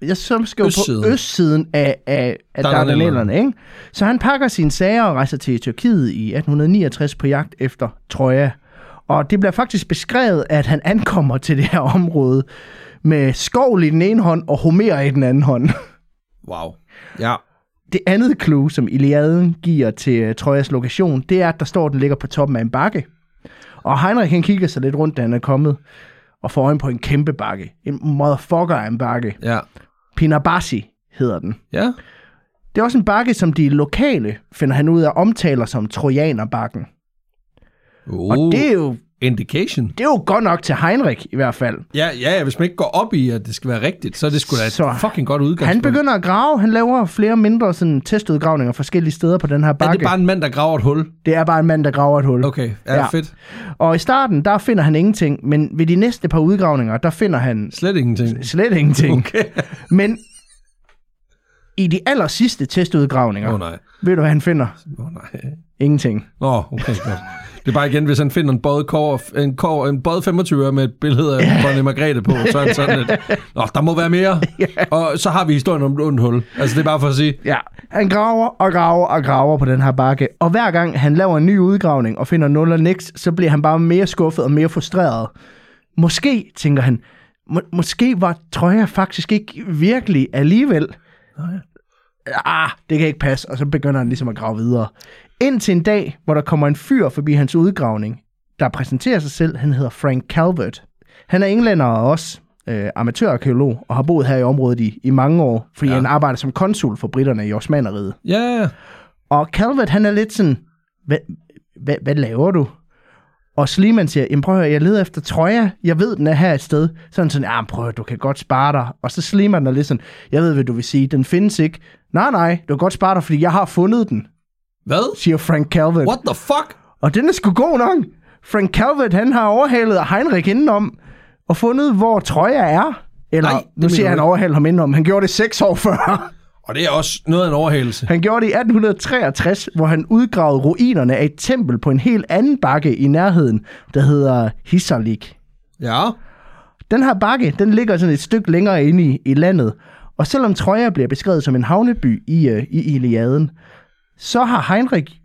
på østsiden af Dardanellerne, ikke? Så han pakker sine sager og rejser til Tyrkiet i 1869 på jagt efter Troja. Og det bliver faktisk beskrevet, at han ankommer til det her område med skovl i den ene hånd og Homer i den anden hånd. Wow. Ja. Det andet clue, som Iliaden giver til Trojas lokation, det er, at der står, at den ligger på toppen af en bakke. Og Heinrich, han kigger sig lidt rundt, da han er kommet, og får øje på en kæmpe bakke. En motherfucker af en bakke. Ja. Pinabasi hedder den. Ja. Det er også en bakke, som de lokale finder han ud af omtaler som Trojanerbakken. Og det er jo... Indication. Det er jo godt nok til Heinrich i hvert fald. Ja, hvis man ikke går op i, at det skal være rigtigt, så er det sgu da et fucking godt udgangspunkt. Han begynder at grave. Han laver flere mindre sådan, testudgravninger forskellige steder på den her bakke. Er det bare en mand, der graver et hul? Det er bare en mand, der graver et hul. Okay, ja. Fedt. Og i starten, der finder han ingenting, men ved de næste par udgravninger, der finder han... Slet ingenting. Okay. Men i de aller sidste testudgravninger, ved du, hvad han finder? Nej. Ingenting. Okay, godt. Det er bare igen, hvis han finder en bøjet 25 med et billede af Dronning Margrethe på, så er det sådan lidt, der må være mere. Og så har vi historien om et ondt hul. Altså, det er bare for at sige. Ja, han graver på den her bakke, og hver gang han laver en ny udgravning og finder nul og niks, så bliver han bare mere skuffet og mere frustreret. Måske, tænker han, måske var Troja faktisk ikke virkelig alligevel. Det kan ikke passe, og så begynder han ligesom at grave videre. Indtil en dag, hvor der kommer en fyr forbi hans udgravning, der præsenterer sig selv. Han hedder Frank Calvert. Han er englænder og også amatørarkæolog, og har boet her i området i mange år, fordi han arbejder som konsul for britterne i Osmannerriget. Ja. Og Calvert, han er lidt sådan, hvad laver du? Og Schliemann siger, jamen prøv at høre, jeg leder efter Troja, jeg ved, den er her et sted. Sådan, prøv at høre, du kan godt spare dig. Og så Schliemann er lidt sådan, jeg ved, hvad du vil sige, den findes ikke. Nej, du kan godt spare dig, fordi jeg har fundet den. Hvad? Siger Frank Calvert. What the fuck? Og den er sgu god nok. Frank Calvert, han har overhalet Heinrich indenom og fundet, hvor Troja er. Eller, nu siger han overhalet ham indenom. Han gjorde det 6 år før. Og det er også noget af en overhalelse. Han gjorde det i 1863, hvor han udgravede ruinerne af et tempel på en helt anden bakke i nærheden, der hedder Hisarlik. Ja. Den her bakke, den ligger sådan et stykke længere inde i landet. Og selvom Troja bliver beskrevet som en havneby i Iliaden, så har Heinrich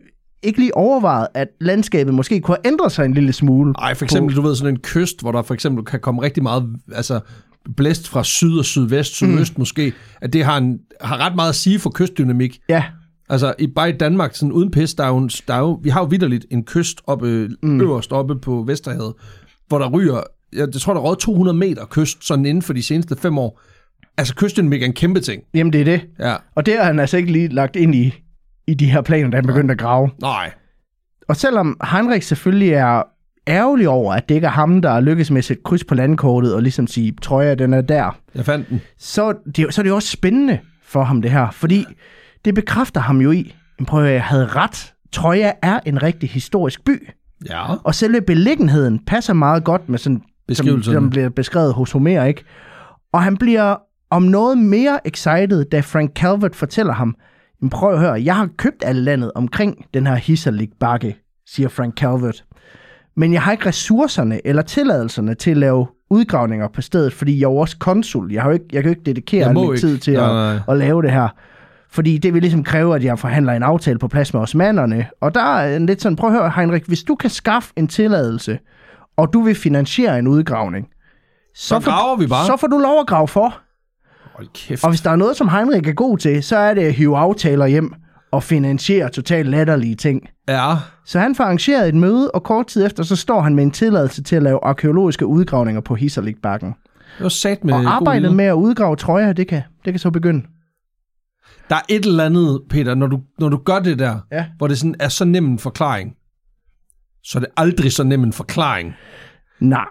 ikke lige overvejet, at landskabet måske kunne have ændret sig en lille smule? Nej, for eksempel, du ved, sådan en kyst, hvor der for eksempel kan komme rigtig meget, altså blæst fra syd og sydvest, sydøst måske, at det har ret meget at sige for kystdynamik. Ja. Altså, bare i Danmark, sådan uden pis, vi har jo vitterligt en kyst oppe, øverst oppe på Vesterhavet, hvor der ryger, jeg tror, der er 200 meter kyst, sådan inden for de seneste 5 år. Altså, kystdynamik er en kæmpe ting. Jamen, det er det. Ja. Og det har han altså ikke lige lagt ind i de her planer, da han begyndte at grave. Nej. Og selvom Heinrich selvfølgelig er ærgerlig over, at det ikke er ham, der lykkes med at sætte kryds på landkortet og ligesom sige, Troja, den er der. Jeg fandt den. Så er det jo også spændende for ham, det her. Fordi det bekræfter ham jo i, at jeg havde ret. Troja er en rigtig historisk by. Ja. Og selve beliggenheden passer meget godt med sådan, som bliver beskrevet hos Homer, ikke? Og han bliver om noget mere excited, da Frank Calvert fortæller ham, prøv at høre, jeg har købt alt landet omkring den her Hisarlik-bakke, siger Frank Calvert. Men jeg har ikke ressourcerne eller tilladelserne til at lave udgravninger på stedet, fordi jeg er jo også konsul. Jeg kan jo ikke dedikere min tid til at lave det her. Fordi det vil ligesom kræve, at jeg forhandler en aftale på plads med osmannerne. Og der er lidt sådan, prøv at høre, Heinrich, hvis du kan skaffe en tilladelse, og du vil finansiere en udgravning, så får du lov at grave for. Hold kæft. Og hvis der er noget, som Heinrich er god til, så er det at hive aftaler hjem og finansiere totalt latterlige ting. Ja. Så han får arrangeret et møde, og kort tid efter, så står han med en tilladelse til at lave arkæologiske udgravninger på Hisarlik-bakken. Det var sat med og arbejdet med at udgrave Troja, det kan så begynde. Der er et eller andet, Peter, når du gør det der, hvor det sådan er så nem en forklaring, så er det aldrig så nem en forklaring. Nej.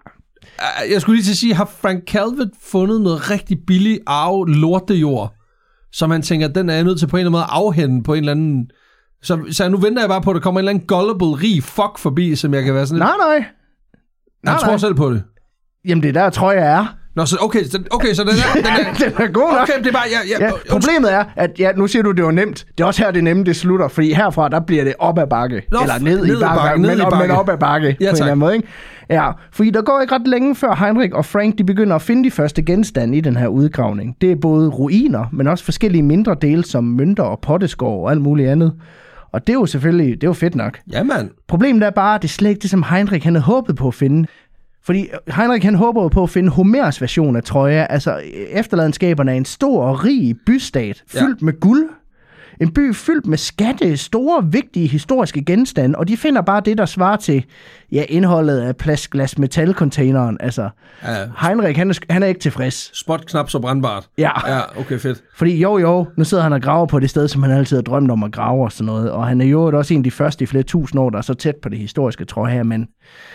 Jeg skulle lige til at sige, har Frank Calvert fundet noget rigtig billig lortejord, som han tænker, den er jeg nødt til på en eller anden måde at afhænde på en eller anden... Så nu venter jeg bare på, at der kommer en eller anden gullible, rig fuck forbi, som jeg kan være sådan lidt... Nej. Jeg tror selv på det. Jamen det der tror jeg er. Nå, så okay, så den er god nok. Okay, det er bare... Problemet er, at nu siger du, det var nemt. Det er også her, det nemme, det slutter. Fordi herfra, der bliver det op ad bakke. Eller ned i bakke, men op ad bakke. Ja, på en eller anden måde, ikke? Ja, fordi der går ikke ret længe før Heinrich og Frank, de begynder at finde de første genstande i den her udgravning. Det er både ruiner, men også forskellige mindre dele, som mønter og potteskår og alt muligt andet. Og det er jo selvfølgelig, det er jo fedt nok. Jamen. Problemet er bare, at det er slet ikke det, som Heinrich han havde håbet på at finde. Fordi Heinrich han håber på at finde Homers version af Troja, altså efterladenskaberne af en stor og rig bystat, fyldt med guld. En by fyldt med skatte, store, vigtige historiske genstande, og de finder bare det, der svarer til indholdet af plastglas metalcontaineren. Altså, Heinrich, han er ikke tilfreds. Spot knap så brandbart. Ja, okay, fedt. Fordi nu sidder han og graver på det sted, som han altid har drømt om at grave og sådan noget, og han er jo også en af de første i flere tusind år, der er så tæt på det historiske Troja, men...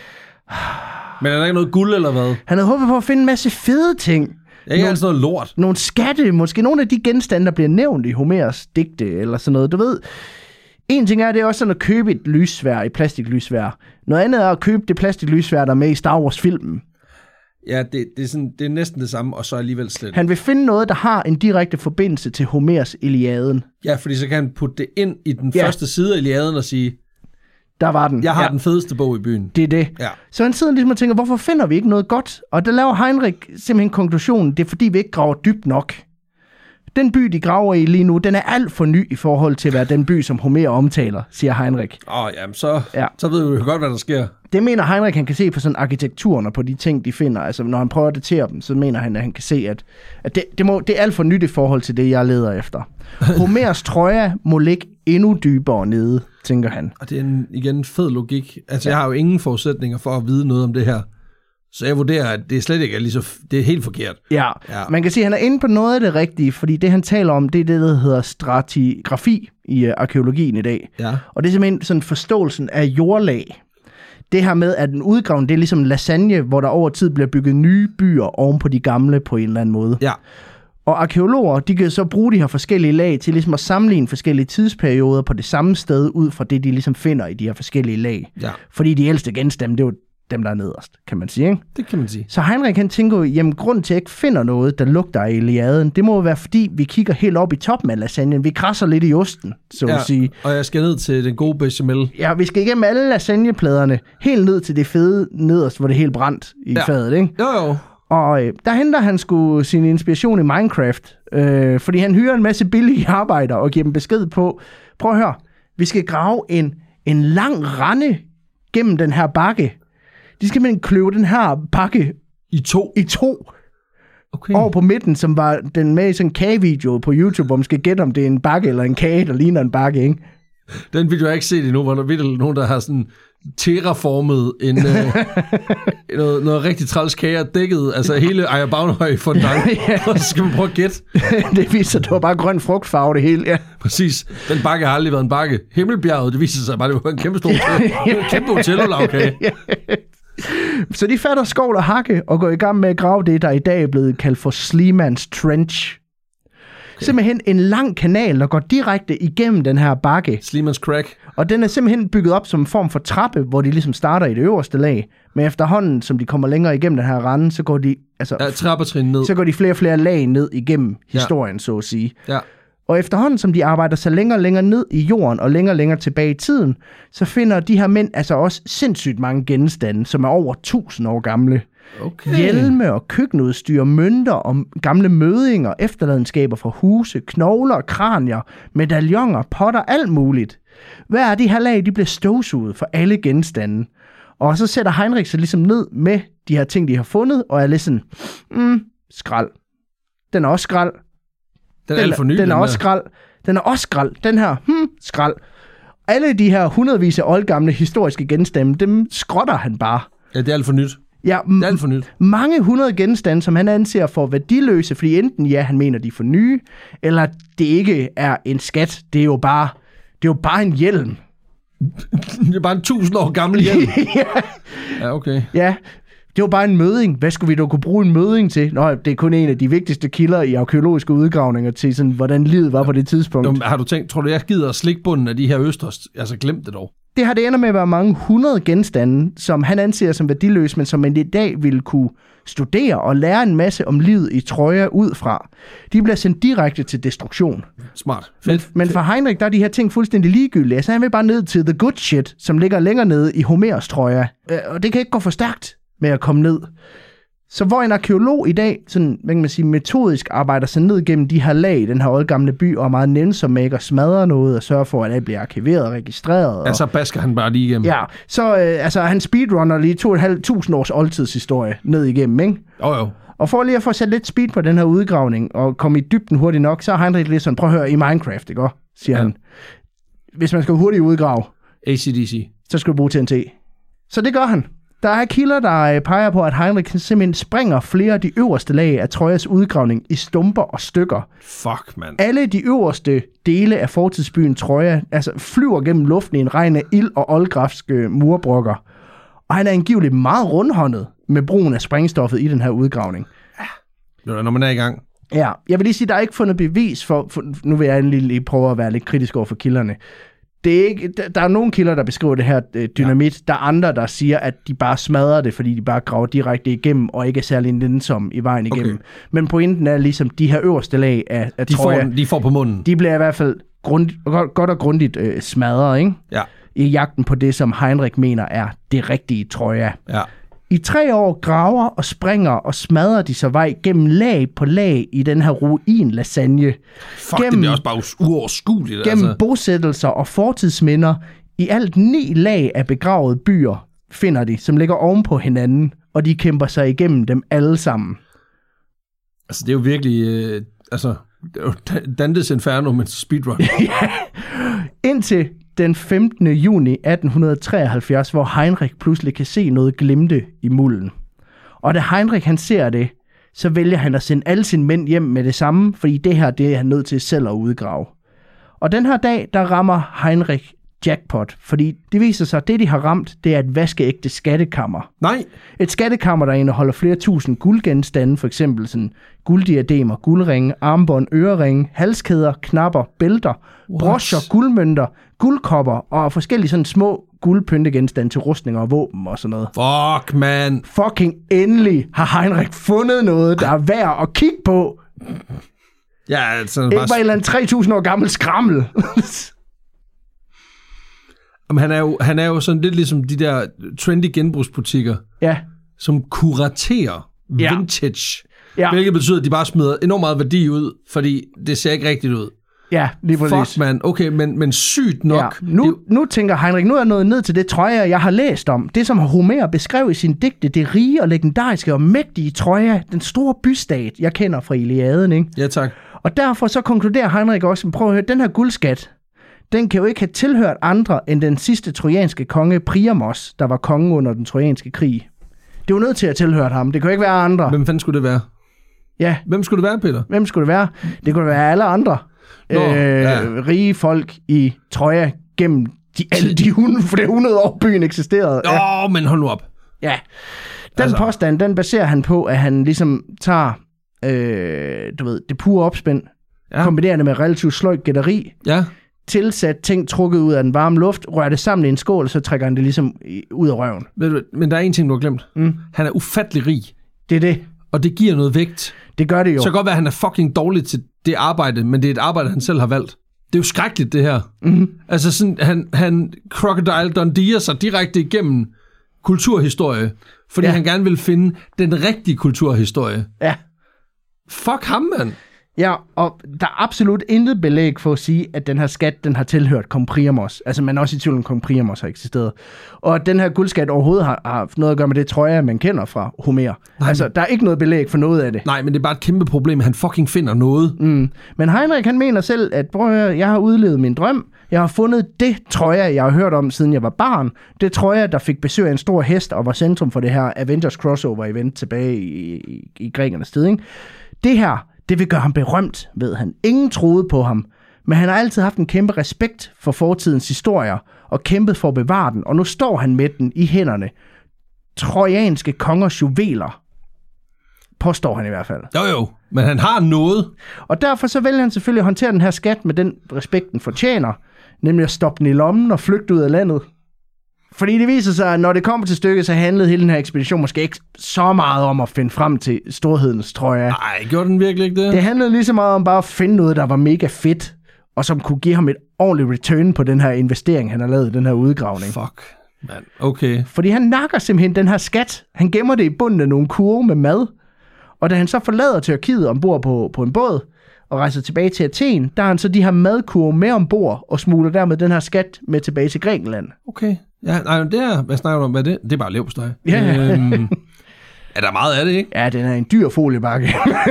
Men er der ikke noget guld, eller hvad? Han havde håbet på at finde en masse fede ting. Ikke altså noget lort. Nogle skatte, måske nogle af de genstande, der bliver nævnt i Homers digte, eller sådan noget. Du ved, en ting er, det er også sådan at købe et lyssværd, et plastiklysværd. Noget andet er at købe det plastiklysværd, der er med i Star Wars-filmen. Ja, det er næsten det samme, og så alligevel slet. Han vil finde noget, der har en direkte forbindelse til Homers Iliaden. Ja, fordi så kan han putte det ind i den første side af Iliaden og sige... Der var den. Jeg har den fedeste bog i byen. Det er det. Ja. Så han sidder ligesom og tænker, hvorfor finder vi ikke noget godt? Og der laver Heinrich simpelthen konklusionen, det er fordi vi ikke graver dybt nok. Den by, de graver i lige nu, den er alt for ny i forhold til at være den by, som Homer omtaler, siger Heinrich. Jamen så ved vi jo godt, hvad der sker. Det mener Heinrich, han kan se på sådan arkitekturen og på de ting, de finder. Altså når han prøver at datere dem, så mener han, at han kan se, at det er alt for nyt i forhold til det, jeg leder efter. Homers Troja må ligge endnu dybere nede, tænker han. Og det er igen en fed logik. Altså jeg har jo ingen forudsætninger for at vide noget om det her. Så jeg vurderer, at det slet ikke er det er helt forkert. Ja, man kan sige, at han er inde på noget af det rigtige, fordi det, han taler om, det er det, der hedder stratigrafi i arkæologien i dag. Ja. Og det er simpelthen sådan forståelsen af jordlag. Det her med, at en udgravning, det er ligesom lasagne, hvor der over tid bliver bygget nye byer oven på de gamle på en eller anden måde. Ja. Og arkæologer, de kan så bruge de her forskellige lag til ligesom at sammenligne forskellige tidsperioder på det samme sted, ud fra det, de ligesom finder i de her forskellige lag. Ja. Fordi de ældste genstande, det er jo dem, der er nederst, kan man sige, ikke? Det kan man sige. Så Heinrich, han tænker jo, jamen grunden til, at jeg ikke finder noget, der lugter af Iliaden, det må jo være, fordi vi kigger helt op i toppen af lasagnen. Vi krasser lidt i osten, så at sige. Og jeg skal ned til den gode bechamel. Ja, vi skal igennem alle lasagnepladerne, helt ned til det fede nederst, hvor det er helt brændt i fadet, ikke? Jo. Og der henter han sgu sin inspiration i Minecraft, fordi han hyrer en masse billige arbejdere og giver dem besked på, prøv at høre, vi skal grave en lang rende gennem den her bakke. De skal simpelthen kløve den her bakke i to. Okay. Over på midten, som var den med i sådan en kagevideo på YouTube, hvor man skal gætte, om det er en bakke eller en kage, der ligner en bakke, ikke? Den video har jeg ikke set endnu, hvor der er nogen, der har sådan terraformet noget rigtig træls kager dækket, altså hele Ejer Bavnehøj fondant, og så skal man prøve at gætte. Det viser sig, det var bare grøn frugtfarve det hele, ja. Præcis. Den bakke har aldrig været en bakke. Himmelbjerget, det viser sig bare, det var en kæmpe stor kæmpe hotellerlavkage. Så de fatter skovl og hakke og går i gang med at grave det, der i dag er blevet kaldt for Sleeman's Trench. Okay. Simpelthen en lang kanal, der går direkte igennem den her bakke. Sleeman's Crack. Og den er simpelthen bygget op som en form for trappe, hvor de ligesom starter i det øverste lag. Men efterhånden, som de kommer længere igennem den her rende, så går de... trappetrin ned. Så går de flere og flere lag ned igennem historien, så at sige. Ja. Og efterhånden, som de arbejder sig længere og længere ned i jorden og længere tilbage i tiden, så finder de her mænd altså også sindssygt mange genstande, som er over 1000 år gamle. Okay. Hjelme og køkkenudstyr, mønter og gamle mødinger, efterladenskaber fra huse, knogler, kranier, medaljoner, potter, alt muligt. Hver af de her lag, de bliver støvsuget for alle genstande. Og så sætter Heinrich sig ligesom ned med de her ting, de har fundet, og er lidt sådan, skrald. Den er også skrald. Den er alt for ny. Den er også skrald. Den er også skrald. Den her, skrald. Alle de her hundredvis af oldgamle historiske genstande, dem skrotter han bare. Ja, det er alt for nyt. Ja, det er alt for nyt. Mange 100 genstande, som han anser for værdiløse, fordi enten han mener, de er for nye, eller det ikke er en skat. Det er jo bare en hjelm. Det er bare en 1000 år gammel hjelm. Ja, okay. Ja, det var bare en møding. Hvad skulle vi dog kunne bruge en møding til? Nå, det er kun en af de vigtigste kilder i arkeologiske udgravninger til, sådan, hvordan livet var på det tidspunkt. Har du tænkt, tror du, jeg gider at slikke bunden af de her østers? Altså, glem det dog. Det har det ender med at være mange 100 genstande, som han anser som værdiløse, men som man i dag ville kunne studere og lære en masse om livet i Troja ud fra. De bliver sendt direkte til destruktion. Smart. Men for Heinrich, der er de her ting fuldstændig ligegyldige. Så han vil bare ned til the good shit, som ligger længere nede i Homers Troja. Og det kan ikke gå for stærkt med at komme ned. Så hvor en arkeolog i dag, sådan, hvad kan man sige, metodisk arbejder sig ned gennem de her lag i den her oldgamle by, og er meget nænsom med ikke at smadre noget, og sørge for, at det bliver arkiveret og registreret. Ja, så basker han bare lige igennem. Ja, så han speedrunner lige 2.500 års oldtidshistorie ned igennem, ikke? Jo. Og for lige at få sat lidt speed på den her udgravning, og komme i dybden hurtigt nok, så har han lidt sådan, prøv at høre, i Minecraft, ikke? Siger han. Hvis man skal hurtigt udgrave, AC/DC, så skal du bruge TNT. Så det gør han. Der er kilder, der peger på, at Heinrich simpelthen springer flere af de øverste lag af Trojas udgravning i stumper og stykker. Fuck, mand. Alle de øverste dele af fortidsbyen Troja flyver gennem luften i en regn af ild og oldgræske murbrokker. Og han er angiveligt meget rundhåndet med brugen af sprængstoffet i den her udgravning. Ja, når man er i gang. Ja, jeg vil lige sige, at der er ikke fundet bevis for nu vil jeg lige prøve at være lidt kritisk over for kilderne. Det er ikke, der er nogle kilder, der beskriver det her dynamit. Der er andre, der siger, at de bare smadrer det, fordi de bare graver direkte igennem, og ikke er særlig nænsom i vejen igennem. Okay. Men pointen er ligesom, de her øverste lag af Troja, de får på munden. De bliver i hvert fald godt og grundigt smadret, ikke? Ja. I jagten på det, som Heinrich mener er det rigtige Troja. Ja. I 3 år graver og springer og smadrer de sig vej gennem lag på lag i den her ruin-lasagne. Fuck, det bliver også bare uoverskueligt. Gennem bosættelser og fortidsminder. I alt 9 lag af begravede byer finder de, som ligger oven på hinanden, og de kæmper sig igennem dem alle sammen. Altså, det er jo virkelig... det er jo Dantes Inferno, men speedrun. Ja. Indtil den 15. juni 1873, hvor Heinrich pludselig kan se noget glimte i mulden. Og da Heinrich han ser det, så vælger han at sende alle sine mænd hjem med det samme, fordi det her, det er han nødt til selv at udgrave. Og den her dag, der rammer Heinrich jackpot, fordi det viser sig, at det, de har ramt, det er et vaskeægte skattekammer. Nej! Et skattekammer, der indeholder flere tusind guldgenstande, for eksempel sådan gulddiademer, guldringe, armbånd, øreringe, halskæder, knapper, bælter, brocher, guldmønter, guldkopper og forskellige sådan små guldpyntegenstande til rustninger og våben og sådan noget. Fuck, man! Fucking endelig har Heinrich fundet noget, der er værd at kigge på. Ja, altså... Ikke bare en eller anden 3.000 år gammel skrammel. Han er jo sådan lidt ligesom de der trendy genbrugsbutikker, som kuraterer vintage. Ja. Hvilket betyder, at de bare smider enormt meget værdi ud, fordi det ser ikke rigtigt ud. Ja, lige præcis. Fuck, man. Okay, men sygt nok. Ja. Nu tænker Heinrich, nu er jeg nået ned til det Troja, jeg har læst om. Det, som Homer beskrev i sin digte, det rige og legendariske og mægtige Troja, den store bystat, jeg kender fra Iliaden, ikke? Ja, tak. Og derfor så konkluderer Heinrich også, prøv at høre, den her guldskat, den kan jo ikke have tilhørt andre end den sidste trojanske konge Priamos, der var konge under den trojanske krig. Det var nødt til at tilhøre ham. Det kunne ikke være andre. Hvem fanden skulle det være? Ja. Hvem skulle det være, Peter? Hvem skulle det være? Det kunne være alle andre rige folk i Troja gennem alle de 100 år byen eksisterede. Men hold nu op. Ja. Den påstand, den baserer han på, at han ligesom tager det pure opspænd, kombinerer det med relativt sløjt gætteri, tilsat ting trukket ud af den varme luft, rører det sammen i en skål, så trækker han det ligesom ud af røven. Men der er en ting, du har glemt. Han er ufattelig rig. Det er det. Og det giver noget vægt. Det gør det jo. Så kan godt være, at han er fucking dårlig til det arbejde, men det er et arbejde, han selv har valgt. Det er jo skrækkeligt, det her. Altså sådan, han Crocodile Dundee sig direkte igennem kulturhistorie, fordi han gerne vil finde den rigtige kulturhistorie. Ja. Fuck ham, mand. Ja, og der er absolut intet belæg for at sige, at den her skat, den har tilhørt kong Priamos. Altså, man er også i tvivl om, kong Priamos har eksisteret. Og at den her guldskat overhovedet har haft noget at gøre med det, tror jeg, man kender fra Homer. Altså, der er ikke noget belæg for noget af det. Nej, men det er bare et kæmpe problem, at han fucking finder noget. Men Heinrich, han mener selv, at jeg har udlevet min drøm. Jeg har fundet det Troja, jeg har hørt om, siden jeg var barn. Det Troja, der fik besøg af en stor hest og var centrum for det her Avengers crossover-event tilbage i grækernes tid, ikke? Det her, det vil gøre ham berømt, ved han. Ingen troede på ham, men han har altid haft en kæmpe respekt for fortidens historier og kæmpet for at bevare den, og nu står han med den i hænderne. Trojanske kongers juveler, påstår han i hvert fald. Jo, men han har noget. Og derfor så vælger han selvfølgelig at håndtere den her skat med den respekten fortjener, nemlig at stoppe den i lommen og flygte ud af landet. Fordi det viser sig, at når det kommer til stykket, så handlede hele den her ekspedition måske ikke så meget om at finde frem til storhedens Troja. Nej, gjorde den virkelig ikke det? Det handlede lige så meget om bare at finde noget, der var mega fedt, og som kunne give ham et ordentligt return på den her investering, han har lavet i den her udgravning. Fuck, man. Okay. Fordi han nakker simpelthen den her skat. Han gemmer det i bunden af nogle kurve med mad. Og da han så forlader Tyrkiet ombord på en båd, og rejser tilbage til Athen, der har han så de her madkurve med ombord, og smugler dermed den her skat med tilbage til Grækenland. Okay. Ja, nej, det er, hvad snakker du om? Hvad er det? Det er bare leverpostej. Ja. Er der meget af det, ikke? Ja, den er en dyr foliebakke.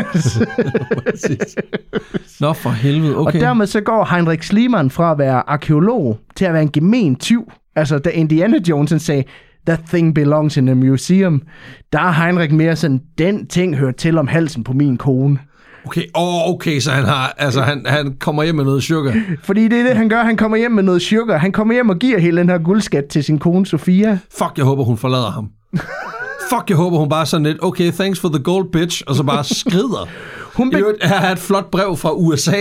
Nå, for helvede, okay. Og dermed så går Heinrich Schliemann fra at være arkeolog til at være en gemen tyv. Altså, da Indiana Jones sagde, that thing belongs in a museum, der er Heinrich mere sådan, den ting hører til om halsen på min kone. Okay, så han kommer hjem med noget sugar. Fordi det er det, han gør. Han kommer hjem med noget sugar. Han kommer hjem og giver hele den her guldskat til sin kone, Sofia. Fuck, jeg håber, hun forlader ham. Fuck, jeg håber, hun bare sådan lidt, okay, thanks for the gold, bitch, og så bare skrider. Jeg har et flot brev fra USA.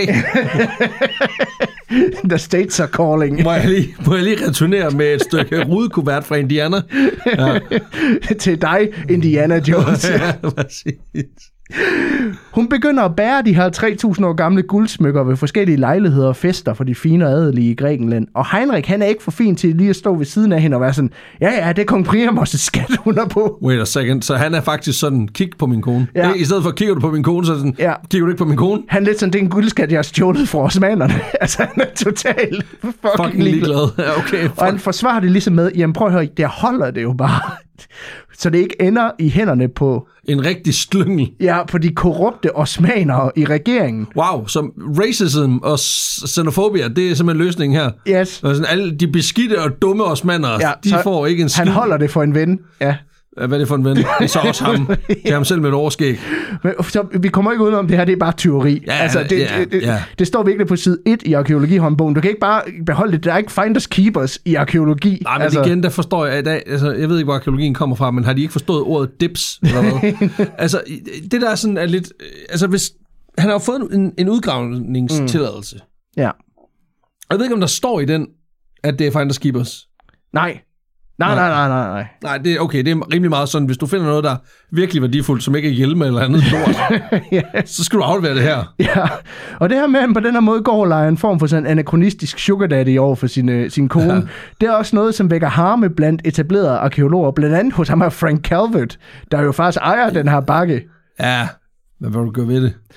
The States are calling. Må jeg lige returnere med et stykke rudekuvert fra Indiana? Ja. Til dig, Indiana Jones. Ja, præcis. Hun begynder at bære de her 3.000 år gamle guldsmykker ved forskellige lejligheder og fester for de fine og adelige i Grækenland. Og Heinrich, han er ikke for fin til lige at stå ved siden af hende og være sådan, ja, det er kong Priamos' skat, hun er på. Wait a second, så han er faktisk sådan, kig på min kone. Ja. I stedet for, kigger du på min kone, så er sådan, kigger du ikke på min kone? Han er lidt sådan, det er en guldskat, jeg har stjålet fra osmanerne. Altså, han er totalt fucking ligeglad. Ja, okay, og han forsvarer det ligesom med, jamen prøv at høre, der holder det jo bare. Så det ikke ender i hænderne på... En rigtig slyngel. Ja, på de korrupte osmanere i regeringen. Wow, så racism og xenofobia, det er simpelthen løsningen her. Yes. Og sådan, alle de beskidte og dumme osmanere, de får ikke en skid. Han holder det for en ven, ja. Hvad er det for en ven? Det er så også ham. Det er ham selv med et overskæg. Men, så vi kommer ikke udenom det her, det er bare tyveri. Ja, altså, det står virkelig på side 1 i arkeologihåndbogen. Du kan ikke bare beholde det. Der er ikke finders keepers i arkeologi. Nej, men igen, der forstår jeg i dag. Altså, jeg ved ikke, hvor arkeologien kommer fra, men har de ikke forstået ordet dips? Eller hvad? Altså, det der sådan er lidt... Altså, hvis... Han har jo fået en udgravningstilladelse. Ja. Og jeg ved ikke, om der står i den, at det er finders keepers. Nej. Nej, det er okay. Det er rimelig meget sådan, hvis du finder noget, der er virkelig værdifuldt, som ikke er hjelme eller andet lort, så skal du aflevere det her. Ja, og det her med, at på den her måde går lejer en form for sådan en anachronistisk sugar daddy over for sin kone, det er også noget, som vækker harme blandt etablerede arkeologer, blandt andet hos ham her Frank Calvert, der jo faktisk ejer den her bakke. Ja, men hvad vil du gøre ved det?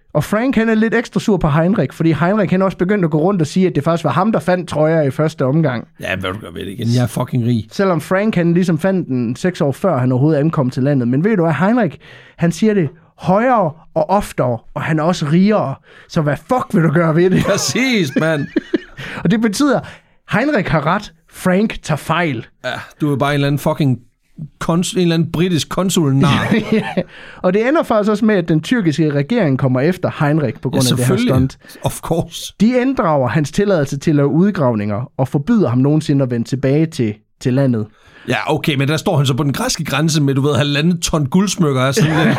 Og Frank, han er lidt ekstra sur på Heinrich, fordi Heinrich, han også begyndt at gå rundt og sige, at det faktisk var ham, der fandt trøjer i første omgang. Ja, hvad du gør ved det igen? Jeg er fucking rig. Selvom Frank, han ligesom fandt den 6 år før, han overhovedet ankom til landet. Men ved du hvad, Heinrich, han siger det højere og oftere, og han er også rigere. Så hvad fuck vil du gøre ved det? Præcis, mand. Og det betyder, Heinrich har ret, Frank tager fejl. Ja, du er bare en eller anden fucking en eller anden britisk konsulnar. Ja, og det ender faktisk også med, at den tyrkiske regering kommer efter Heinrich på grund af det her stunt. Of course. De inddrager hans tilladelse til at lave udgravninger og forbyder ham nogensinde at vende tilbage til landet. Ja, okay, men der står han så på den græske grænse med, du ved, 1,5 ton guldsmykker og sådan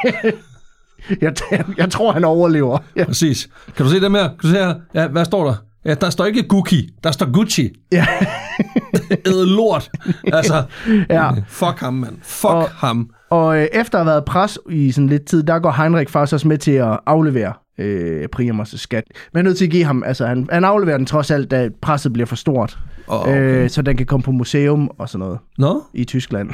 lidt. Jeg tror, han overlever. Ja. Præcis. Kan du se dem her? Kan du se her? Ja, hvad står der? Ja, der står ikke Gucci, der står Gucci. Ja. Æde lort. Altså, ja. Fuck ham, mand. Fuck ham. Og efter at have været pres i sådan lidt tid, der går Heinrich faktisk også med til at aflevere Priamos' skat. Men jeg er nødt til at give ham, altså han afleverer den trods alt, da presset bliver for stort. Okay. Så den kan komme på museum og sådan noget. No? I Tyskland.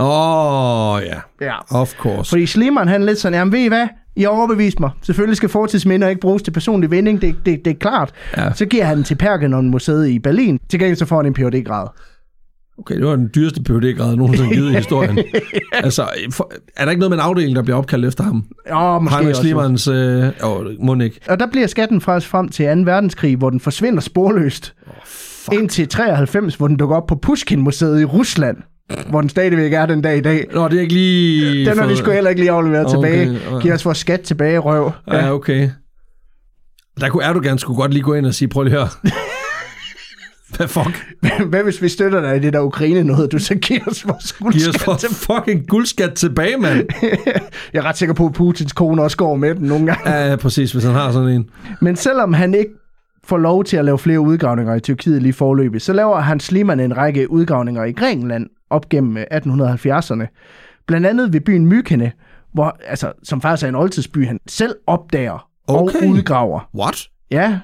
Ja. Of course. Fordi Schliemann, han er lidt sådan, jamen ved I hvad? I har overbevist mig. Selvfølgelig skal fortidsminder ikke bruges til personlig vinding, det er klart. Ja. Så giver han den til Pergamon-museet i Berlin. Til gengæld så får han en Ph.D.-grad. Okay, det var den dyreste Ph.D.-grad, nogensinde givet i historien. Altså, er der ikke noget med en afdeling, der bliver opkaldt efter ham? Måske Heinrich Schliemanns mund ikke. Og der bliver skatten faktisk frem til 2. verdenskrig, hvor den forsvinder sporløst. Indtil 93, hvor den dukker op på Pushkin-museet i Rusland. Hvor den stadigvæk er den dag i dag. Nå, det er ikke lige... Den har vi sgu heller ikke lige afleveret tilbage. Giver os vores skat tilbage, røv. Ja, okay. Der kunne Erdogan skulle godt lige gå ind og sige, prøv lige her. Hvad fuck? Hvad hvis vi støtter dig i det der Ukraine noget, du så giver os vores guldskat tilbage? Giver os fucking guldskat tilbage, mand. Jeg er ret sikker på, at Putins kone også går med den nogle gange. Ja, præcis, hvis han har sådan en. Men selvom han ikke får lov til at lave flere udgravninger i Tyrkiet lige forløbig, så laver Hans Schliemann en række udgravninger i Grækenland op gennem 1870'erne. Blandt andet ved byen Mykene, hvor, altså, som faktisk er en oldtidsby, han selv opdager og udgraver. What? Ja.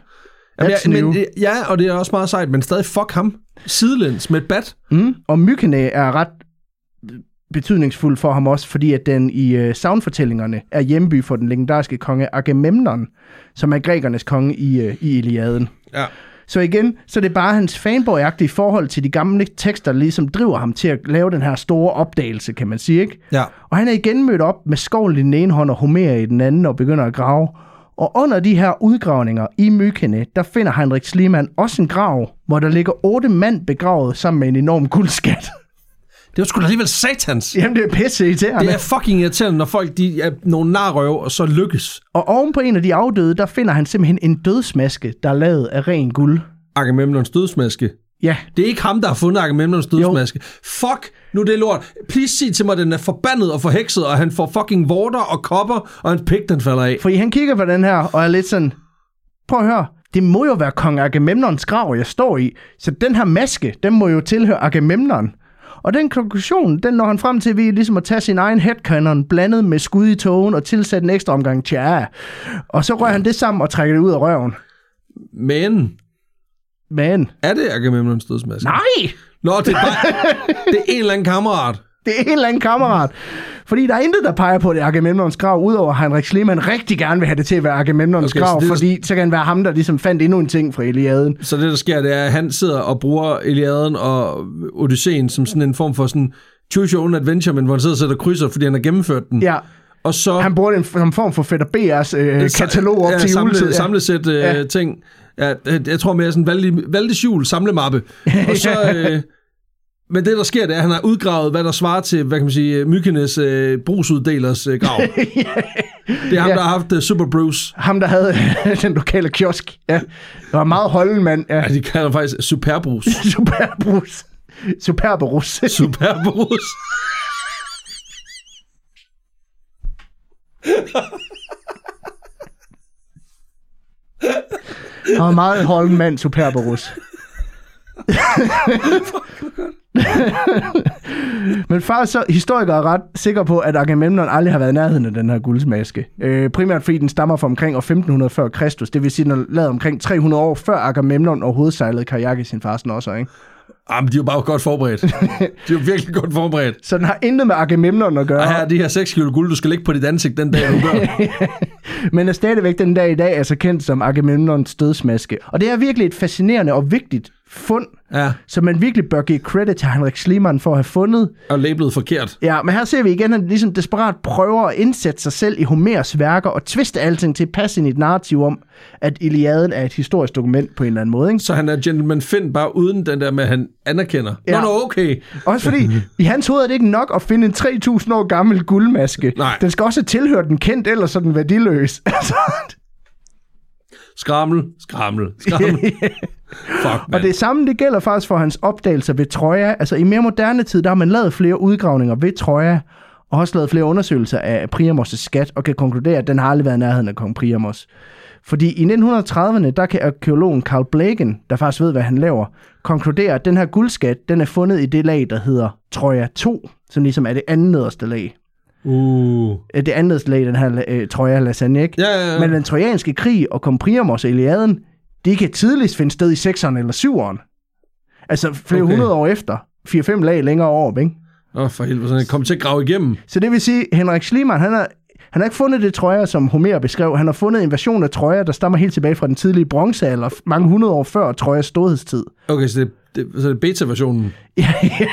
Og det er også meget sejt, men stadig fuck ham. Sidelæns med et bat. Og Mykene er ret betydningsfuld for ham også, fordi at den i sagnfortællingerne er hjemby for den legendariske konge Agamemnon, som er grækernes konge i Iliaden. Ja. Så igen, så det er bare hans fanboy-agtige forhold til de gamle tekster, der ligesom driver ham til at lave den her store opdagelse, kan man sige, ikke? Ja. Og han er igen mødt op med skovlen i den ene hånd og Homer i den anden og begynder at grave. Og under de her udgravninger i Mykene, der finder Heinrich Schliemann også en grav, hvor der ligger 8 mand begravet sammen med en enorm guldskat. Det var sgu da alligevel satans. Jamen, det er pisse irriterende. Det er fucking irriterende, når folk de er nogle narrøv, og så lykkes. Og oven på en af de afdøde, der finder han simpelthen en dødsmaske, der er lavet af ren guld. Agamemnons dødsmaske? Ja. Det er ikke ham, der har fundet Agamemnons dødsmaske. Fuck, nu det er lort. Please sig til mig, at den er forbandet og forhekset, og han får fucking vorter og kopper, og hans pik, den falder af. Fordi han kigger på den her, og er lidt sådan, prøv at høre, det må jo være kong Agamemnons grav, jeg står i. Så den her maske, den må jo tilhøre Agamemnon. Og den konklusion, den når han frem til, ved ligesom at tage sin egen headcanon, blandet med skud i tågen og tilsætte en ekstra omgang tja. Og så rører han det sammen og trækker det ud af røven. Men? Er det Agamemnons dødsmaske? Nej! Nå, det er bare... det er en eller anden kammerat. Det er en eller anden kammerat. Fordi der er intet, der peger på, det er Agamemnons grav, udover at Heinrich Schliemann rigtig gerne vil have det til at være Agamemnons grav, fordi så kan han være ham, der ligesom fandt endnu en ting fra Iliaden. Så det, der sker, det er, at han sidder og bruger Iliaden og Odysseen som sådan en form for sådan choose your own adventure, men hvor han sidder og sætter krydser, fordi han har gennemført den. Ja. Og så... Han bruger den som form for Fætter BR's katalog op til juletid. Samlesæt ting. Ja, jeg tror mere sådan Valdes jul samlemappe. Og så... Men det, der sker, det er, at han har udgravet, hvad der svarer til, hvad kan man sige, Mykenes brugsuddelers grav. Det er ham, der har haft Super Bruce. Ham, der havde den lokale kiosk. Ja. Det var meget holden mand. Ja, de kalder faktisk Superbrus. Superbrus. Superbrus. Superbrus. Han var meget holden mand, Superbrus. Men faktisk så historikere er ret sikre på, at Agamemnon aldrig har været i nærheden af den her guldsmaske. Primært fordi den stammer fra omkring år 1500 før Kristus. Det vil sige, den er lavet omkring 300 år før Agamemnon overhovedet sejlede kajak i sin fars nosser, ikke? Jamen, de er jo bare godt forberedt. De er jo virkelig godt forberedt. Så den har intet med Agamemnon at gøre. Og her er de her 6 kilo guld, du skal lægge på dit ansigt den dag, du gør. Men er stadigvæk den dag i dag altså kendt som Agamemnons dødsmaske. Og det er virkelig et fascinerende og vigtigt fund, som man virkelig bør give credit til Heinrich Schliemann for at have fundet. Og labelet forkert. Ja, men her ser vi igen, at han ligesom desperat prøver at indsætte sig selv i Homers værker og tviste alting til at passe ind i et narrativ om, at Iliaden er et historisk dokument på en eller anden måde. Ikke? Så han er Gentleman Finn, bare uden den der med, at han anerkender. Ja. Nå, okay. Også fordi, i hans hoved er det ikke nok at finde en 3.000 år gammel guldmaske. Nej. Den skal også tilhøre den kendt, ellers så den værdiløs. Skrammel. Fuck, og det samme, det gælder faktisk for hans opdagelser ved Troja. Altså i mere moderne tid, der har man lavet flere udgravninger ved Troja, og også lavet flere undersøgelser af Priamos' skat, og kan konkludere, at den har aldrig været i nærheden af kong Priamos. Fordi i 1930'erne, der kan arkeologen Carl Blegen, der faktisk ved, hvad han laver, konkludere, at den her guldskat, den er fundet i det lag, der hedder Troja 2, som ligesom er det andet nederste lag. Det andet nederste lag, den her Troja lasagne, ikke? Ja. Men den trojanske krig og kong Priamos og Iliaden, de kan tidligst finde sted i 6'eren eller 7'eren. Altså flere 100 år efter. 4-5 lag længere over, ikke? For helvede, sådan kom til at grave igennem. Så det vil sige, Heinrich Schliemann, han har ikke fundet det Troja, som Homer beskrev. Han har fundet en version af Troja, der stammer helt tilbage fra den tidlige bronzealder, mange 100 år før Trojas storhedstid. Okay, så det er beta-versionen. Ja.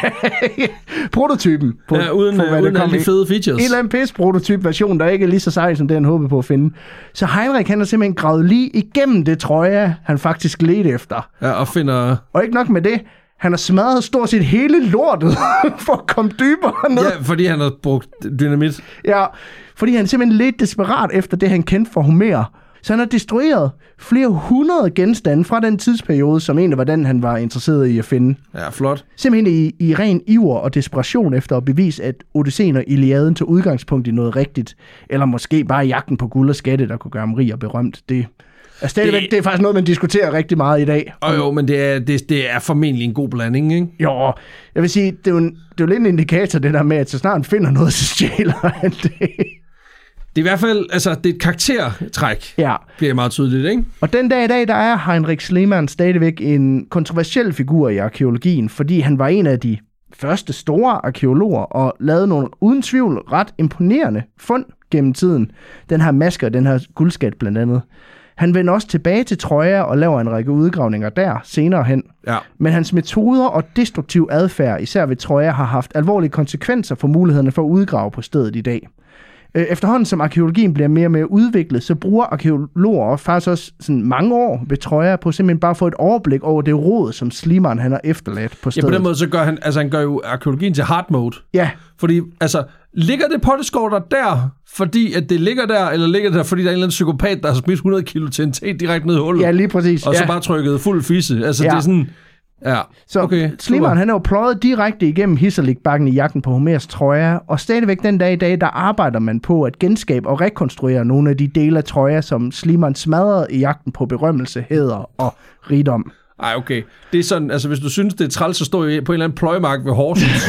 Prototypen. Uden alle de fede features. En eller anden pis-prototyp-version, der ikke er lige så sej, som det han håbede på at finde. Så Heinrich, han har simpelthen gravet lige igennem det Troja, han faktisk ledte efter. Ja, og finder... Og ikke nok med det, han har smadret stort set hele lortet for at komme dybere ned. Ja, fordi han har brugt dynamit. Ja, fordi han simpelthen ledte desperat efter det, han kendte fra Homer. Så han har destrueret flere 100 genstande fra den tidsperiode, som egentlig var den, han var interesseret i at finde. Ja, flot. Simpelthen i ren iver og desperation efter at bevise, at Odysseen og Iliaden tog udgangspunkt i noget rigtigt. Eller måske bare jagten på guld og skatte, der kunne gøre ham rig og berømt. Det er faktisk noget, man diskuterer rigtig meget i dag. Jo, men det er formentlig en god blanding, ikke? Jo, jeg vil sige, det er jo lidt en indikator, det der med, at så snart han finder noget, så stjæler han det. Det er i hvert fald, altså det er et karaktertræk, bliver meget tydeligt, ikke? Og den dag i dag, der er Heinrich Schliemann stadigvæk en kontroversiel figur i arkeologien, fordi han var en af de første store arkeologer og lavede nogle uden tvivl ret imponerende fund gennem tiden. Den her maske og den her guldskat blandt andet. Han vender også tilbage til Troja og laver en række udgravninger der senere hen. Ja. Men hans metoder og destruktiv adfærd, især ved Troja, har haft alvorlige konsekvenser for mulighederne for at udgrave på stedet i dag. Efterhånden som arkeologien bliver mere og mere udviklet, så bruger arkeologer faktisk også sådan mange år ved Troja på simpelthen bare at få et overblik over det rod, som Schliemann han har efterladt på stedet. Ja, på den måde så gør han gør jo arkeologien til hard mode. Ja. Fordi, altså, ligger det potteskår der, fordi at det ligger der, eller ligger det der, fordi der er en eller anden psykopat, der har smidt 100 kilo TNT direkte ned i hullet? Ja, lige præcis. Og så bare trykket fuld fisse. Altså, det er sådan... Ja, så okay, Schliemann, han er jo pløjet direkte igennem Hisarlik-bakken i jagten på Homers Troja, og stadigvæk den dag i dag, der arbejder man på at genskabe og rekonstruere nogle af de dele af Troja, som Schliemann smadrede i jagten på berømmelse, hæder og rigdom. Ej, okay. Det er sådan, altså hvis du synes, det er træls at stå på en eller anden pløjemark ved Horsens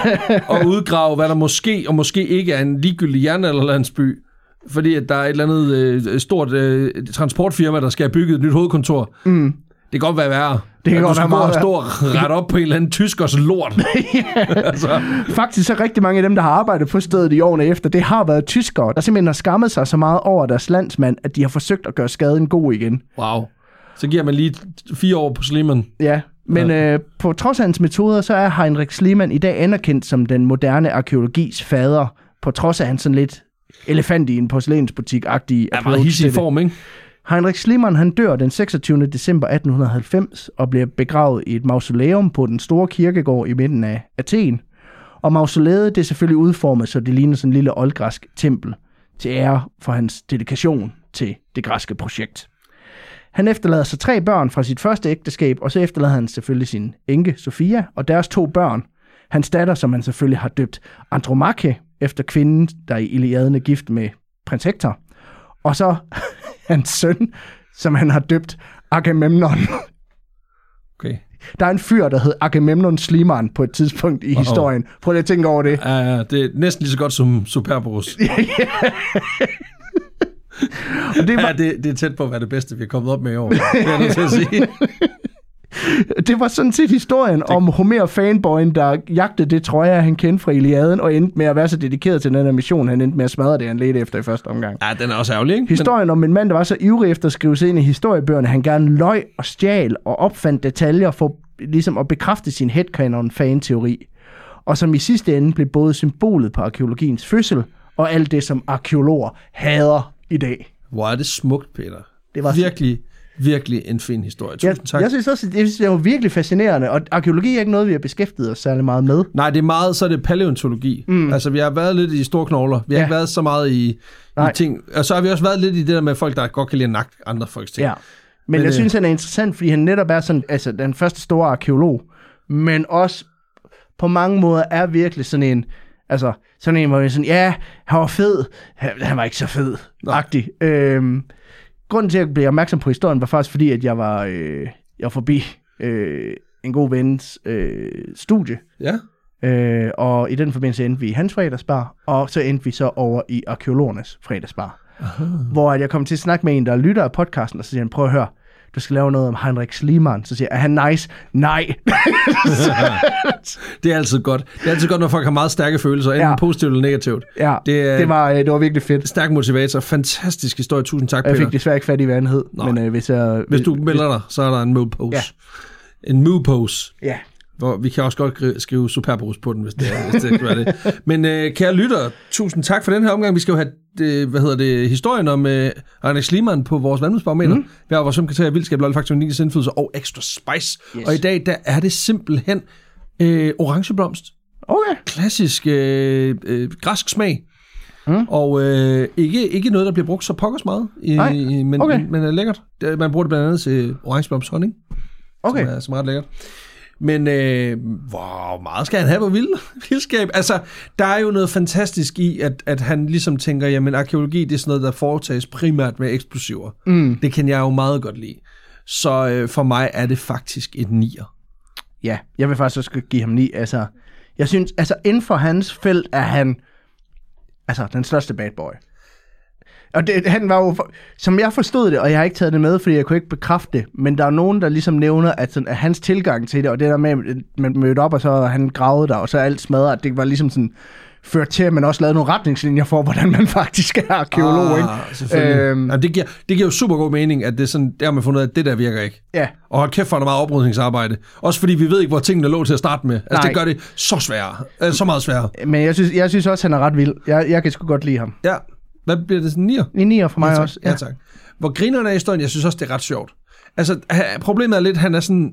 og udgrave, hvad der måske og måske ikke er en ligegyldig jernalderlandsby, fordi at der er et eller andet stort transportfirma, der skal have bygget et nyt hovedkontor. Mm. Det kan godt være værre. Det kan godt være meget værre. Du skal stå ret op på en eller anden tyskers lort. Altså. Faktisk så rigtig mange af dem, der har arbejdet på stedet i årene efter, det har været tyskere, der simpelthen har skammet sig så meget over deres landsmand, at de har forsøgt at gøre skaden god igen. Wow. Så giver man lige 4 år på Schliemann. Ja, men på trods af hans metoder, så er Heinrich Schliemann i dag anerkendt som den moderne arkeologis fader, på trods af hans sådan lidt elefant i en porcelænsbutik-agtige approach. Ja, meget hissig form, ikke? Heinrich Schliemann, han dør den 26. december 1890 og bliver begravet i et mausoleum på den store kirkegård i midten af Athen. Og mausoleet, det er selvfølgelig udformet, så det ligner sådan en lille oldgræsk tempel til ære for hans dedikation til det græske projekt. Han efterlader sig 3 børn fra sit første ægteskab, og så efterlader han selvfølgelig sin enke Sofia og deres 2 børn. Hans datter, som han selvfølgelig har døbt Andromache, efter kvinden, der i Iliaden er gift med prins Hektor. Og så hans søn, som han har døbt Agamemnon. Okay. Der er en fyr, der hed Agamemnon Schliemann på et tidspunkt i historien. Prøv lige at tænke over det. Ja, det er næsten lige så godt som Superboros. Og det er tæt på at være det bedste, vi er kommet op med i år. Det er nødt til at sige. Det var sådan set historien om Homer-fanboyen, der jagtede det trøje, han kendte fra Iliaden, og endte med at være så dedikeret til den her mission, han endte med at smadre det, han ledte efter i første omgang. Ja, den er også ærgerlig, ikke? Historien om en mand, der var så ivrig efter at skrive sig ind i historiebøgerne, han gerne løg og stjal og opfandt detaljer for ligesom at bekræfte sin headcanon-fan-teori, og som i sidste ende blev både symbolet på arkeologiens fødsel, og alt det, som arkeologer hader i dag. Hvor er det smukt, Peter. Det var virkelig en fin historie. Tusind tak. Jeg synes også, det var virkelig fascinerende, og arkeologi er ikke noget, vi har beskæftiget os særlig meget med. Nej, det er meget, så er det paleontologi. Altså, vi har været lidt i store knogler. Vi har ikke været så meget i ting. Og så har vi også været lidt i det der med folk, der godt kan lide at nakke andre folks ting. Ja. Men jeg synes, han er interessant, fordi han netop er sådan, altså, den første store arkeolog, men også på mange måder er virkelig sådan en, altså, sådan en, hvor vi sådan, ja, han var fed, han var ikke så fed-agtig. Grunden til, at jeg blev opmærksom på historien, var faktisk fordi, at jeg var forbi en god vens studie. Ja. Og i den forbindelse endte vi i hans fredagsbar, og så endte vi så over i arkeologernes fredagsbar. Aha. Hvor jeg kom til at snakke med en, der lytter af podcasten, og så siger han, prøv at høre, du skal lave noget om Heinrich Schliemann. Så siger jeg, er han nice? Nej. Det er altid godt. Det er altid godt, når folk har meget stærke følelser, enten positivt eller negativt. Ja, det var virkelig fedt. Stærk motivator. Fantastisk historie. Tusind tak, Peter. Jeg fik desværre ikke fat i, hvad han hed. Men hvis du melder dig, så er der en moo-pose. Ja. En moo-pose. Ja. Hvor vi kan også godt skrive Superbrugs på den, hvis det er det. Men kære lytter, tusind tak for den her omgang. Vi skal jo have historien om Heinrich Schliemann på vores vandmudsbarometer. Vi har vores svømkriterier, vildskab, lolfaktor, unikke indflydelse og extra spice. Yes. Og i dag, der er det simpelthen orangeblomst. Okay. Klassisk græsk smag. Og ikke noget, der bliver brugt så pokkers meget, men er lækkert. Man bruger det blandt andet til orangeblomst honning, som er ret lækkert. Men hvor meget skal han have på vildskab? Altså, der er jo noget fantastisk i, at han ligesom tænker, jamen arkeologi, det er sådan noget, der foretages primært med eksplosiver. Det kan jeg jo meget godt lide. Så for mig er det faktisk et 9'er. Ja, jeg vil faktisk også give ham 9. Altså, jeg synes, altså inden for hans felt er han den største bad boy. Og han var jo, som jeg forstod det, og jeg har ikke taget det med, fordi jeg kunne ikke bekræfte det, men der er nogen, der ligesom nævner, at hans tilgang til det, og det der med, at man mødte op, og så han gravede der, og så alt smadret, at det var ligesom sådan ført til, at man også lavede nogle retningslinjer for, hvordan man faktisk er arkeolog, ikke? Det giver jo super god mening, at det er sådan, der har man fundet ud af, at det der virker ikke. Ja. Og hold kæft for, der meget oprydningsarbejde. Også fordi vi ved ikke, hvor tingene lå til at starte med. Altså, det gør det så sværere. Så meget sværere. Men jeg synes også, han er ret vild. Jeg kan sgu godt lide ham. Ja. Hvad bliver det, sådan 9'er? En 9'er for mig også. Ja, tak. Hvor grinerne er i historien, jeg synes også, det er ret sjovt. Altså, problemet er lidt, han er sådan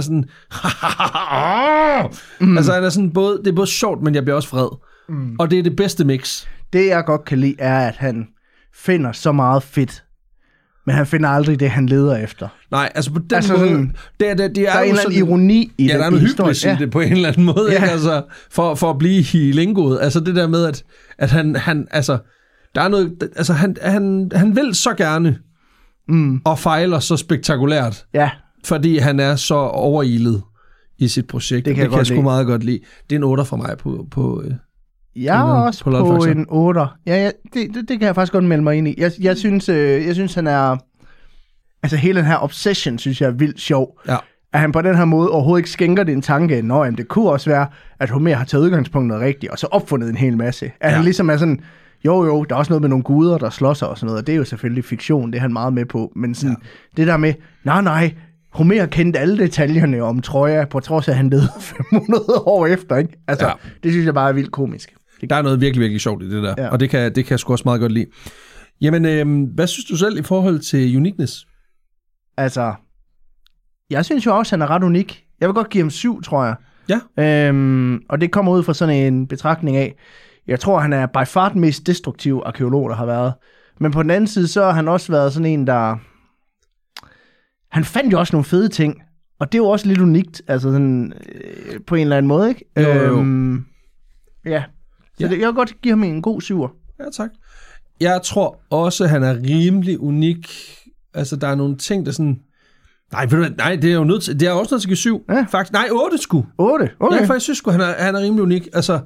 altså, han er sådan det er både sjovt, men jeg bliver også vred. Og det er det bedste mix. Det, jeg godt kan lide, er, at han finder så meget fedt, men han finder aldrig det, han leder efter. Nej, altså på den måde... Sådan, der er en eller anden ironi i det. Ja, der er noget hyggeligt i det på en eller anden måde, ikke? Altså, for at blive i lingoet. Altså det der med, at han altså... Der er noget, altså han vil så gerne og fejler så spektakulært, fordi han er så overilet i sit projekt. Det kan jeg sgu meget godt lide. Det er en 8'er for mig på jeg er også på en 8'er. Ja, det kan jeg faktisk godt melde mig ind i. Jeg synes han er, altså hele den her obsession, synes jeg er vildt sjov. Ja. At han på den her måde overhovedet ikke skænker det en tanke. Nå, jamen, det kunne også være, at Homer har taget udgangspunkt noget rigtigt, og så opfundet en hel masse. At han ligesom er sådan... Jo, der er også noget med nogle guder, der slår sig og sådan noget, og det er jo selvfølgelig fiktion, det er han meget med på, men sådan, det der med, nej, Homer kendte alle detaljerne om Troja, på trods af, at han levede 500 år efter, ikke? Altså, det synes jeg bare er vildt komisk. Der er noget virkelig, virkelig sjovt i det der, og det kan jeg sgu også meget godt lide. Jamen, hvad synes du selv i forhold til uniqueness? Altså, jeg synes jo også, han er ret unik. Jeg vil godt give ham 7, tror jeg. Ja. Og det kommer ud fra sådan en betragtning af, jeg tror, han er by far den mest destruktive arkeolog, der har været. Men på den anden side, så har han også været sådan en, der... Han fandt jo også nogle fede ting. Og det er jo også lidt unikt, altså sådan, på en eller anden måde, ikke? Jo. Ja. Så jeg vil godt give ham en god 7'er. Ja, tak. Jeg tror også, han er rimelig unik. Altså, der er nogle ting, der sådan... Nej, det er jo nødt til... Det er også nødt til at give 7. Ja. Faktisk. Nej, 8 sgu. 8? Okay. Ja, for jeg synes sgu, han er rimelig unik. Altså...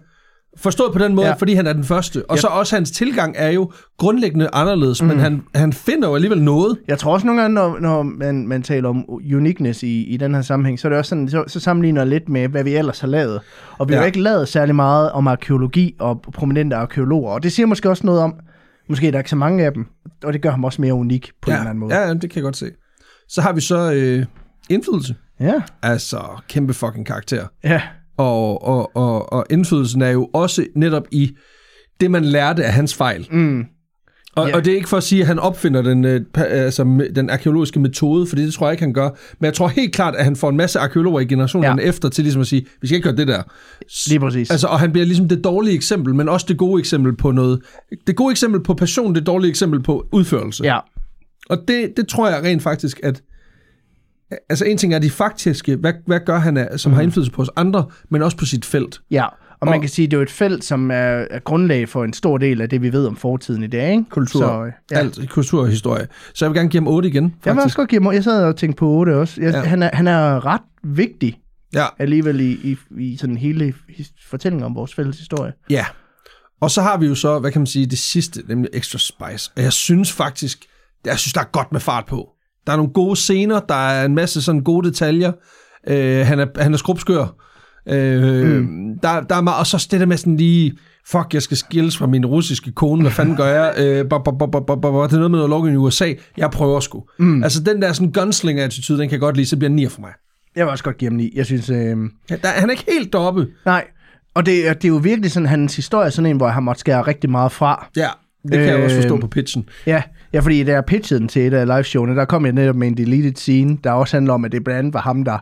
Forstået på den måde, fordi han er den første. Og så også hans tilgang er jo grundlæggende anderledes, men han finder jo alligevel noget. Jeg tror også nogle gange, når man taler om uniqueness i den her sammenhæng, så er det også sådan, så sammenligner lidt med, hvad vi ellers har lavet. Og vi har ikke lavet særlig meget om arkeologi og prominente arkeologer. Og det siger måske også noget om, måske der er ikke så mange af dem, og det gør ham også mere unik på en eller anden måde. Ja, det kan jeg godt se. Så har vi så indflydelse. Ja. Altså, kæmpe fucking karakter. Ja. Og indflydelsen er jo også netop i det, man lærte af hans fejl. Og det er ikke for at sige, at han opfinder den arkeologiske metode, for det tror jeg ikke, han gør. Men jeg tror helt klart, at han får en masse arkeologer i generationerne efter til ligesom at sige, vi skal ikke gøre det der. Lige præcis. Altså, og han bliver ligesom det dårlige eksempel, men også det gode eksempel på noget. Det gode eksempel på passion, det dårlige eksempel på udførelse. Ja. Og det tror jeg rent faktisk, at altså en ting er de faktiske, hvad gør han, som har indflydelse på os andre, men også på sit felt. Ja, og man kan sige, at det er jo et felt, som er grundlag for en stor del af det, vi ved om fortiden i dag, ikke? Kultur, alt, kultur og historie. Så jeg vil gerne give ham 8 igen, faktisk. Jeg vil også godt give ham, jeg sad og tænkte på 8 også. Han er ret vigtig alligevel i sådan hele fortællingen om vores fælles historie. Ja, og så har vi jo så, hvad kan man sige, det sidste, nemlig Extra Spice. Og jeg synes faktisk, der er godt med fart på. Der er nogle gode scener, der er en masse sådan gode detaljer. Han er skrubskør. Der er meget, og så det der med sådan lige, fuck, jeg skal skilles fra min russiske kone, hvad fanden gør jeg? Det er noget med noget lovgivning i USA. Jeg prøver sgu. Altså den der sådan gunslinger-attitude, den kan jeg godt lide, så bliver 9 for mig. Jeg vil også godt give ham 9. Jeg synes... han er ikke helt deroppe. Nej, og det er jo virkelig sådan, hans historie sådan en, hvor han måtte skære rigtig meget fra. Ja, det kan jeg også forstå på pitchen. Ja, fordi da jeg pitchede den til et af liveshowene, der kom jeg netop med en deleted scene, der også handler om, at det blandt andet var ham, der...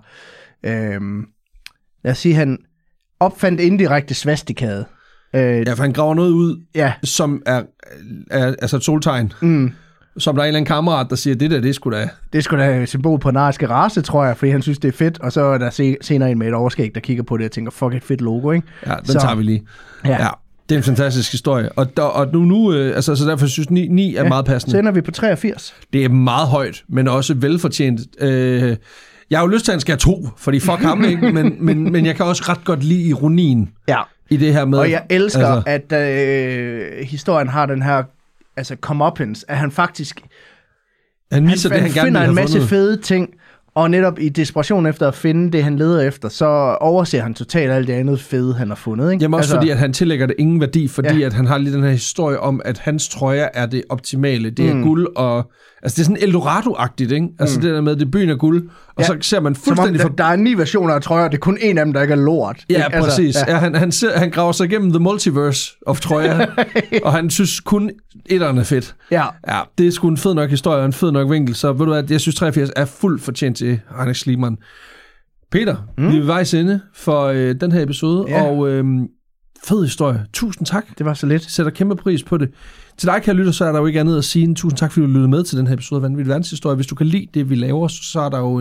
lad os sige, han opfandt indirekte svastikaet. For han graver noget ud, som er altså et soltegn. Som der er en eller anden kammerat, der siger, det er sgu da... Det er sgu da et symbol på narske race, tror jeg, fordi han synes, det er fedt. Og så er der senere en med et overskæg, der kigger på det og tænker, fuck, et fedt logo, ikke? Ja, den tager vi lige. Ja. Det er en fantastisk historie. Og nu så derfor synes 9 er meget passende. Så ender vi på 83. Det er meget højt, men også velfortjent. Jeg har jo lyst til, at han skal have 2, fordi fuck ham, ikke? Men jeg kan også ret godt lide ironien i det her med... Og jeg elsker, at historien har den her comeuppance, at han faktisk... Han finder en masse fede ting, og netop i desperation efter at finde det, han leder efter, så overser han totalt alt det andet fede, han har fundet. Ikke? Jamen også fordi, at han tillægger det ingen værdi, fordi at han har lige den her historie om, at hans trøjer er det optimale. Det er guld, og altså det er sådan Eldorado-agtigt, ikke? Altså det der med, det byen er guld, og så ser man fuldstændig... Der er 9 versioner af trøjer, det er kun en af dem, der ikke er lort. Ja, ikke? Præcis. Han graver sig igennem the multiverse of trøjer, og han synes kun etterne er fedt. Ja, det er sgu en fed nok historie, og en fed nok vinkel, så ved du hvad, jeg synes 83 er fuldt fortjent til Heinrich Schliemann. Peter, vi er vejs inde for den her episode, og fed historie. Tusind tak. Det var så lidt. Jeg sætter kæmpe pris på det. Til dig, kære lytter, så er der jo ikke andet at sige end tusind tak, fordi du lyttede med til den her episode af Vanvittig Verdenshistorie. Hvis du kan lide det, vi laver, så er der jo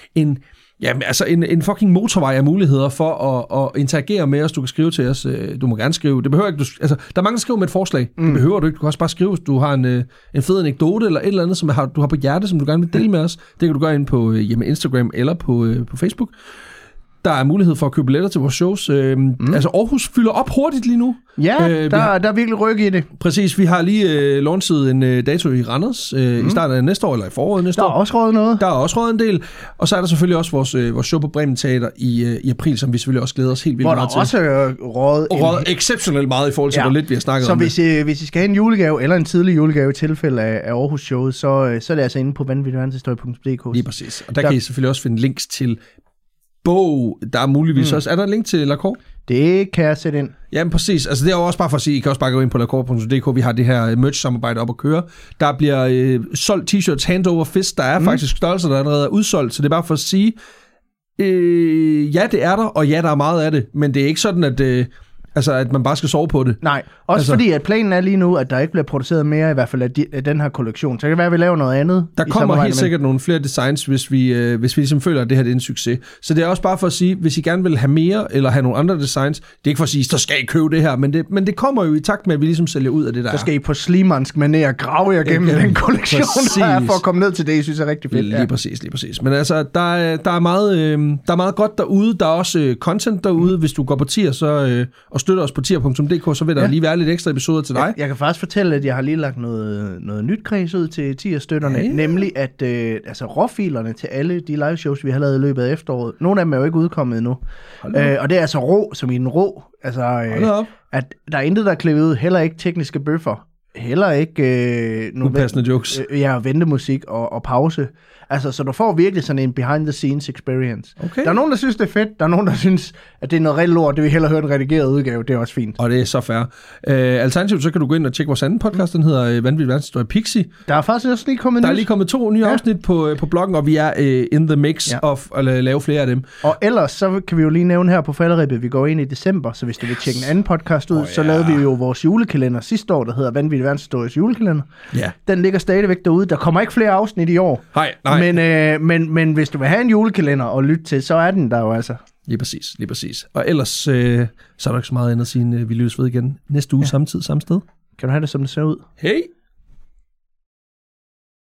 en fucking motorvej af muligheder for at interagere med os. Du kan skrive til os. Du må gerne skrive. Det behøver ikke, der er mange, der skriver med et forslag. Det behøver du ikke. Du kan også bare skrive, hvis du har en fed anekdote eller et eller andet, som du har på hjerte, som du gerne vil dele med os. Det kan du gøre ind på Instagram eller på Facebook. Der er mulighed for at købe billetter til vores shows. Altså Aarhus fylder op hurtigt lige nu. Ja, der er virkelig ryk i det. Præcis, vi har lige launchet en dato i Randers i starten af næste år, eller i foråret næste år. Der er også røget noget. Der er også røget en del. Og så er der selvfølgelig også vores show på Bremen Teater i april, som vi selvfølgelig også glæder os helt vildt meget til. Hvor der også røget exceptionelt meget i forhold til, hvor lidt vi har snakket om det. Så hvis I skal have en julegave, eller en tidlig julegave i tilfælde af Aarhus-showet, så er det altså inde på vanvittigverdenshistorie.dk. Lige præcis. Og der kan I selvfølgelig også finde links til bog, der er muligvis også... Er der en link til Lacroix? Det kan jeg sætte ind. Jamen præcis, altså det er jo også bare for at sige, I kan også bare gå ind på lacroix.dk, vi har det her merch-samarbejde op at køre. Der bliver solgt t-shirts hand over fist, der er faktisk størrelser, der allerede er udsolgt, så det er bare for at sige, ja det er der, og ja der er meget af det, men det er ikke sådan, at man bare skal sove på det. Nej, også fordi at planen er lige nu, at der ikke bliver produceret mere, i hvert fald af den her kollektion. Så det kan være, at vi laver noget andet. Der kommer helt sikkert nogle flere designs, hvis vi ligesom føler, at det her er en succes. Så det er også bare for at sige, hvis I gerne vil have mere, eller have nogle andre designs, det er ikke for at sige, så skal I købe det her, men det kommer jo i takt med, at vi ligesom sælger ud af det der. Så skal I på Schliemansk manér grave jer gennem den kollektion, der er, for at komme ned til det, I synes er rigtig fedt. Lige præcis. Men altså, der er meget godt derude. Der er også content derude. Hvis du går på tier, og støtter os på tier.dk, så vil der lige være lidt ekstra episoder til dig. Jeg kan faktisk fortælle, at jeg har lige lagt noget nyt kreds ud til tier-støtterne, nemlig at råfilerne til alle de live shows, vi har lavet i løbet af efteråret, nogle af dem er jo ikke udkommet endnu. Og det er altså rå, som i en rå. Altså, at der er intet, der er klippet ud, heller ikke tekniske bøffer, heller ikke upassende jokes. Ventemusik og pause. Altså, så du får virkelig sådan en behind-the-scenes experience. Okay. Der er nogen, der synes, det er fedt. Der er nogen, der synes, at det er noget rigtig lort. Det vil hellere høre en redigeret udgave. Det er også fint. Og det er så fair. Alternativt, så kan du gå ind og tjekke vores anden podcast. Den hedder Vanvittig Verdenshistorie Pixie. Der er faktisk også lige kommet Der er lige kommet 2 nye afsnit på bloggen, og vi er in the mix of at lave flere af dem. Og ellers, så kan vi jo lige nævne her på falderibet, vi går ind i december, så hvis du vil tjekke en anden podcast ud, så lavede vi jo vores julekalender sidste år, der hedder Vanvittig Verdenshistories julekalender. Ja. Den ligger stadigvæk derude. Der kommer ikke flere afsnit i år. Nej. Men hvis du vil have en julekalender og lytte til, så er den der jo altså. Lige præcis. Og ellers, så er der ikke så meget andet at sige, vi lyttes ved igen næste uge, samme tid, samme sted. Kan du have det, som det ser ud? Hej!